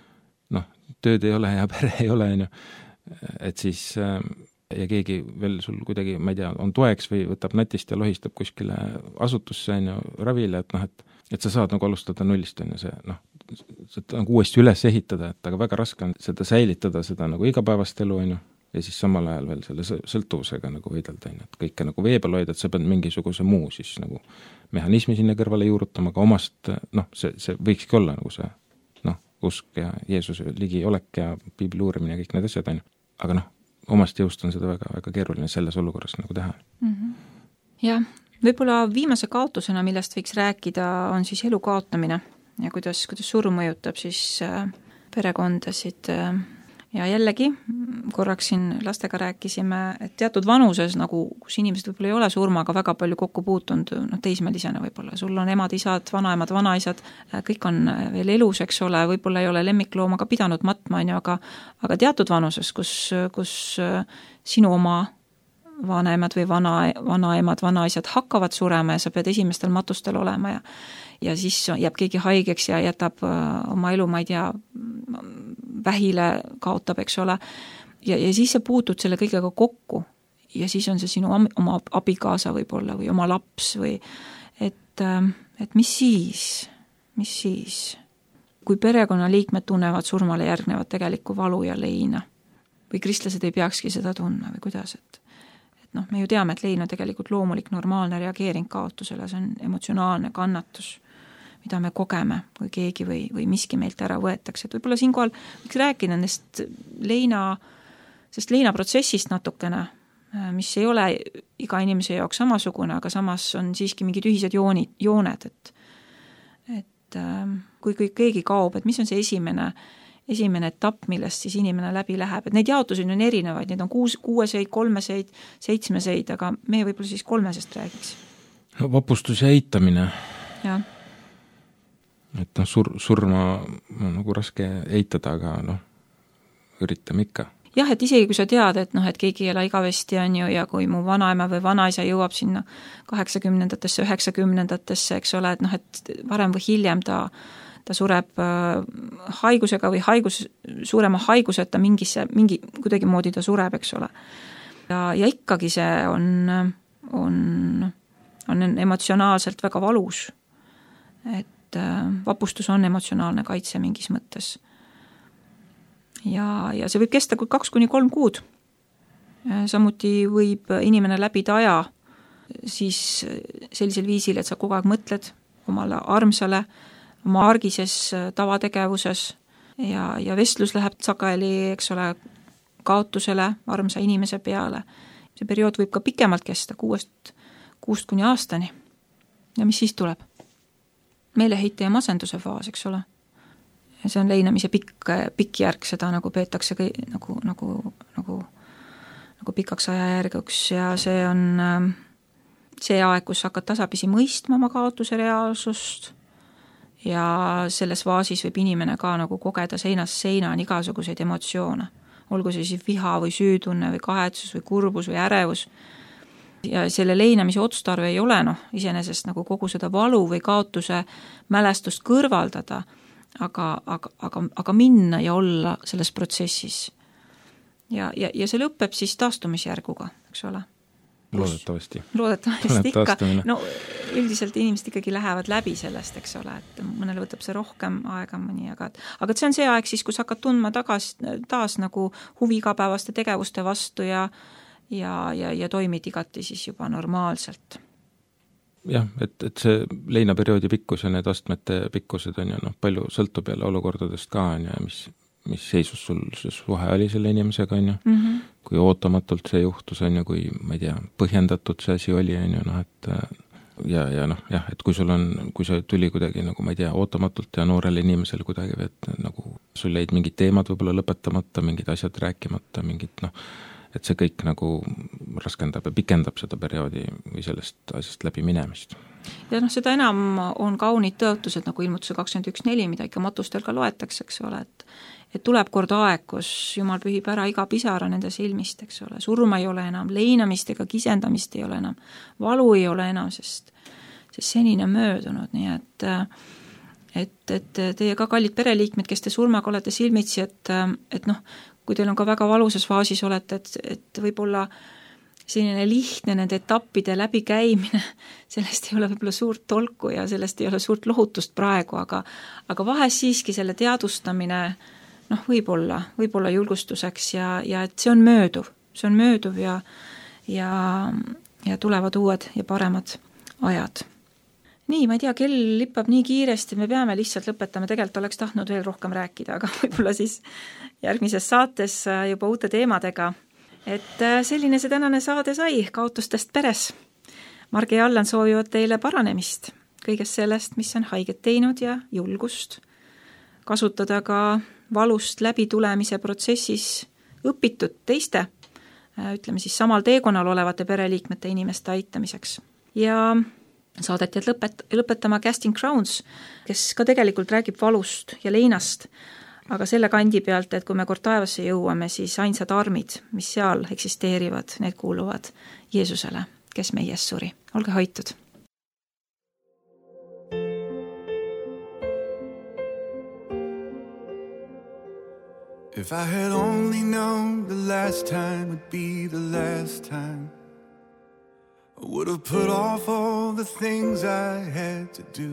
tööd ei ole ja pere ei ole, on ju, et siis ja keegi veel sul kuidagi, ma ei tea, on toeks või võtab natist ja lohistab kuskile asutusse, on ju, ravile, et sa saad nagu alustada nullist, on ju, seda nagu uuesti üles ehitada, et aga väga raske on seda säilitada, seda nagu igapäevast elu, on ju, ja siis samal ajal veel selle sõltuvusega nagu võidelda, on ju, et kõike nagu vee peal hoida, et sa pead mingisuguse muu siis nagu mehhanismi sinna kõrvale juurutama, aga omast, see võikski olla nagu see, usk ja Jeesuse ligiolek ja piibli uurimine ja kõik need asjad, on ju, aga omast jõust on seda väga, väga keeruline selles olukorras nagu teha. Jah, võib-olla viimase kaotusena, millest võiks rääkida, on siis elu kaotamine ja kuidas surm mõjutab siis perekondasid. Ja jällegi, korraks siin lastega rääkisime, et teatud vanuses, nagu, kus inimesed võib-olla ei ole surmaga väga palju kokku puutunud, teismelisena võib-olla, sul on emad, isad, vanaemad, vanaisad, kõik on veel elus, eks ole, võib-olla ei ole lemmikloomaga pidanud matma, on ju, aga teatud vanuses, kus sinu oma vanaemad või vanaemad, vanaisad hakkavad surema ja sa pead esimestel matustel olema ja siis jääb keegi haigeks ja jätab oma elu, ma ei tea, vähile kaotab, eks ole, ja siis sa puutud selle kõigega kokku ja siis on see sinu oma abikaasa võib-olla või oma laps või et mis siis, kui perekonnaliikmed tunnevad surmale järgnevat tegelikku valu ja leina või kristlased ei peakski seda tundma või kuidas, noh, me ju teame, et lein on tegelikult loomulik normaalne reageering kaotusele, see on emotsionaalne kannatus, mida me kogeme, kui keegi või miski meilt ära võetakse. Et võib-olla siinkohal võiks rääkida nendest leinaprotsessist natukene, mis ei ole iga inimese jaoks samasugune, aga samas on siiski mingid ühised jooned, et kui keegi kaob, et mis on see esimene etapp, millest siis inimene läbi läheb, et neid jaotusi on erinevaid, need on 6-seid, 3-seid, 7-seid, aga me võib-olla siis 3-sest räägiks. No vapustus ja eitamine. Jah. Et noh, surma on nagu raske eitada, aga noh, üritame ikka. Jah, et isegi kui sa tead, et noh, et keegi ei ole igavesti on ju, ja kui mu vanaema või vanaisa jõuab sinna 80-ndatesse, 90-ndatesse, eks ole, et noh, et varem või hiljem ta sureb haigusega või suurema haiguseta kuidagi moodi ta sureb, eks ole. Ja ikkagi see on emotsionaalselt väga valus. Et vapustus on emotsionaalne kaitse mingis mõttes. Ja see võib kesta 2-3 kuud. Samuti võib inimene läbida aja siis sellisel viisil, et sa kogu aeg mõtled omale armsale, oma argises tavategevuses ja vestlus läheb sageli, eks ole, kaotusele armsa inimese peale. See periood võib ka pikemalt kesta, 6 kuni aastani. Ja mis siis tuleb? Meeleheite ja masenduse faas, eks ole. Ja see on leinamise pikk järg, seda nagu peetakse nagu pikaks ajajärguks ja see on see aeg, kus hakkad tasapisi mõistma oma kaotuse reaalsust ja selles faasis võib inimene ka nagu kogeda seinast seinaan igasuguseid emotsioone, olgu see siis viha või süütunne või kahetsus või kurbus või ärevus. Ja selle leinamise otstarve ei ole iseenesest nagu kogu seda valu või kaotuse mälestust kõrvaldada, aga minna ja olla selles protsessis. Ja see lõpeb siis taastumisjärguga, eks ole. Loodetavasti ikka. No üldiselt inimesed ikkagi lähevad läbi sellest, eks ole, et mõnele võtab see rohkem aega mõni, aga see on see aeg siis, kus hakkad tundma taas nagu huvi igapäevaste tegevuste vastu ja toimid igati siis juba normaalselt. Jah, et see leinaperioodi pikkus ja need astmete pikkused on ju palju sõltub jälle olukordadest ka on ja mis seisus sul suhe oli selle inimesega on ju, kui ootamatult see juhtus on ju, kui ma ei tea, põhjendatud see asi oli on ju, et et kui see tuli kuidagi nagu ma ei tea, ootamatult ja noorele inimesele kuidagi, et nagu sul jäid mingid teemad võib-olla lõpetamata, mingid asjad rääkimata, mingid et see kõik nagu raskendab ja pikendab seda perioodi või sellest asjast läbi minemist. Ja seda enam on kaunid tõotused nagu ilmutuse 21.4, mida ikka matustel ka loetakse, eks ole, et tuleb kord aeg, kus Jumal pühib ära iga pisara nende silmist, eks ole, surma ei ole enam, leinamist ega kisendamist ei ole enam, valu ei ole enam, sest senine on möödunud, nii et teie ka kallid pereliikmed, kes te surmaga olete silmitsi, et kui teil on ka väga valusas faasis olete, et võib-olla selline lihtne nende etappide läbikäimine, sellest ei ole võib-olla suurt tolku ja sellest ei ole suurt lohutust praegu, aga vahest siiski selle teadustamine võib-olla julgustuseks ja et see on mööduv ja tulevad uued ja paremad ajad. Nii, ma ei tea, kell lippab nii kiiresti, me peame lihtsalt lõpetama, tegelikult oleks tahtnud veel rohkem rääkida, aga võib-olla siis järgmises saates juba uute teemadega. Et selline see tänane saade sai kaotustest peres. Marge ja Allan soovivad teile paranemist kõigest sellest, mis on haiget teinud ja julgust. Kasutada ka valust läbitulemise protsessis õpitud teiste, ütleme siis samal teekonnal olevate pereliikmete inimeste aitamiseks. Ja saadet jääd lõpetama Casting Crowns, kes ka tegelikult räägib valust ja leinast, aga selle kandi pealt, et kui me kord taevasse jõuame, siis ainsad armid, mis seal eksisteerivad, need kuuluvad Jeesusele, kes meie ees suri. Olge hoitud! If I had only known the last time would be the last time, I would have put off all the things I had to do.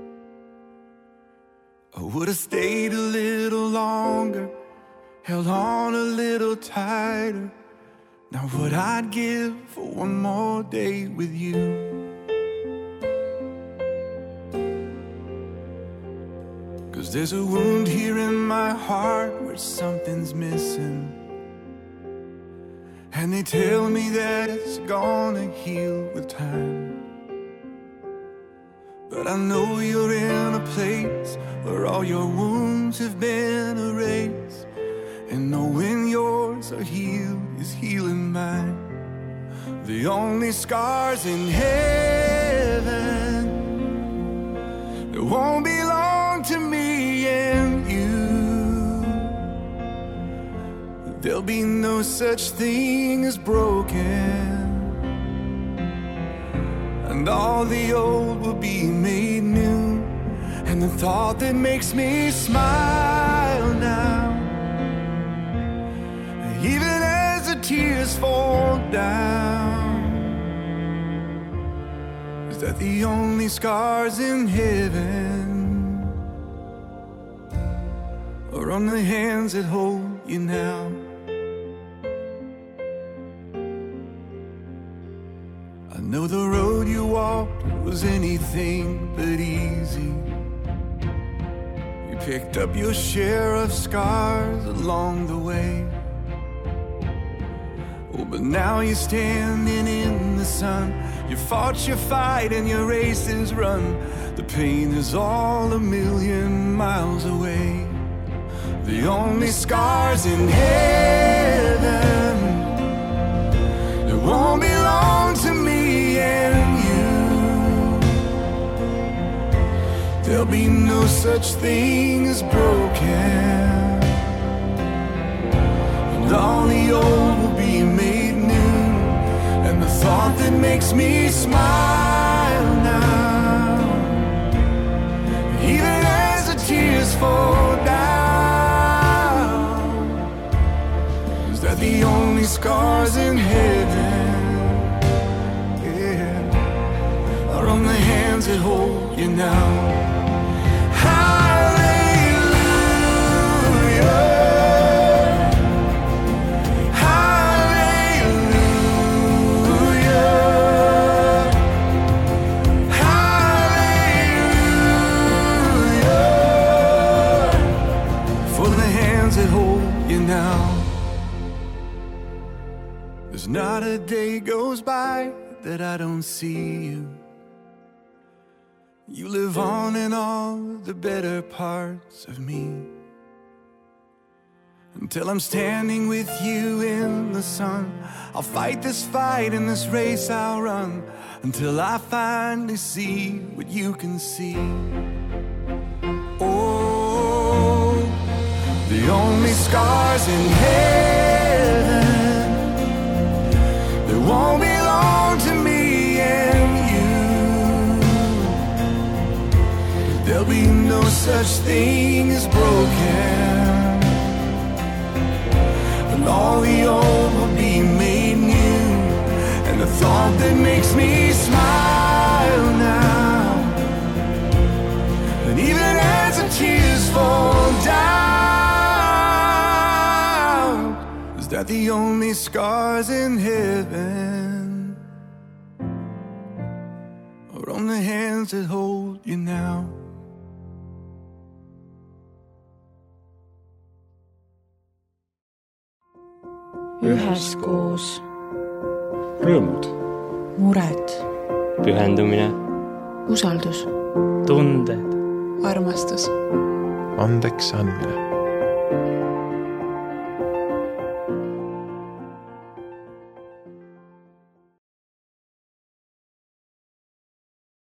I would have stayed a little longer, held on a little tighter, Now what I'd give for one more day with you. Cause there's a wound here in my heart where something's missing. And they tell me that it's gonna heal with time. But I know you're in a place where all your wounds have been erased. And knowing yours are healed is healing mine. The only scars in heaven that won't belong to me and you. There'll be no such thing as broken, and all the old will be made new. And the thought that makes me smile now, even as the tears fall down, is that the only scars in heaven are on the hands that hold you now. I know the road you walked was anything but easy. You picked up your share of scars along the way. Oh, but now you're standing in the sun. You fought your fight and your race is run. The pain is all 1,000,000 miles away. The only scars in heaven that won't belong to me and you. There'll be no such thing as broken, and all the old will be made new. And the thought that makes me smile now, even as the tears fall down, is that the only scars in heaven, yeah, are on the hands that hold you now. Not a day goes by that I don't see you. You live on in all the better parts of me. Until I'm standing with you in the sun, I'll fight this fight in this race I'll run, until I finally see what you can see. Oh, the only scars in heaven won't belong to me and you. There'll be no such thing as broken, and all the old will be made new. And the thought that makes me smile now, and even as the tears fall down, is that the only scars in heaven are on the hands that hold you now. Üheskoos. Rõõmud. Mured. Pühendumine. Usaldus. Tunded. Armastus. Andeks andmine.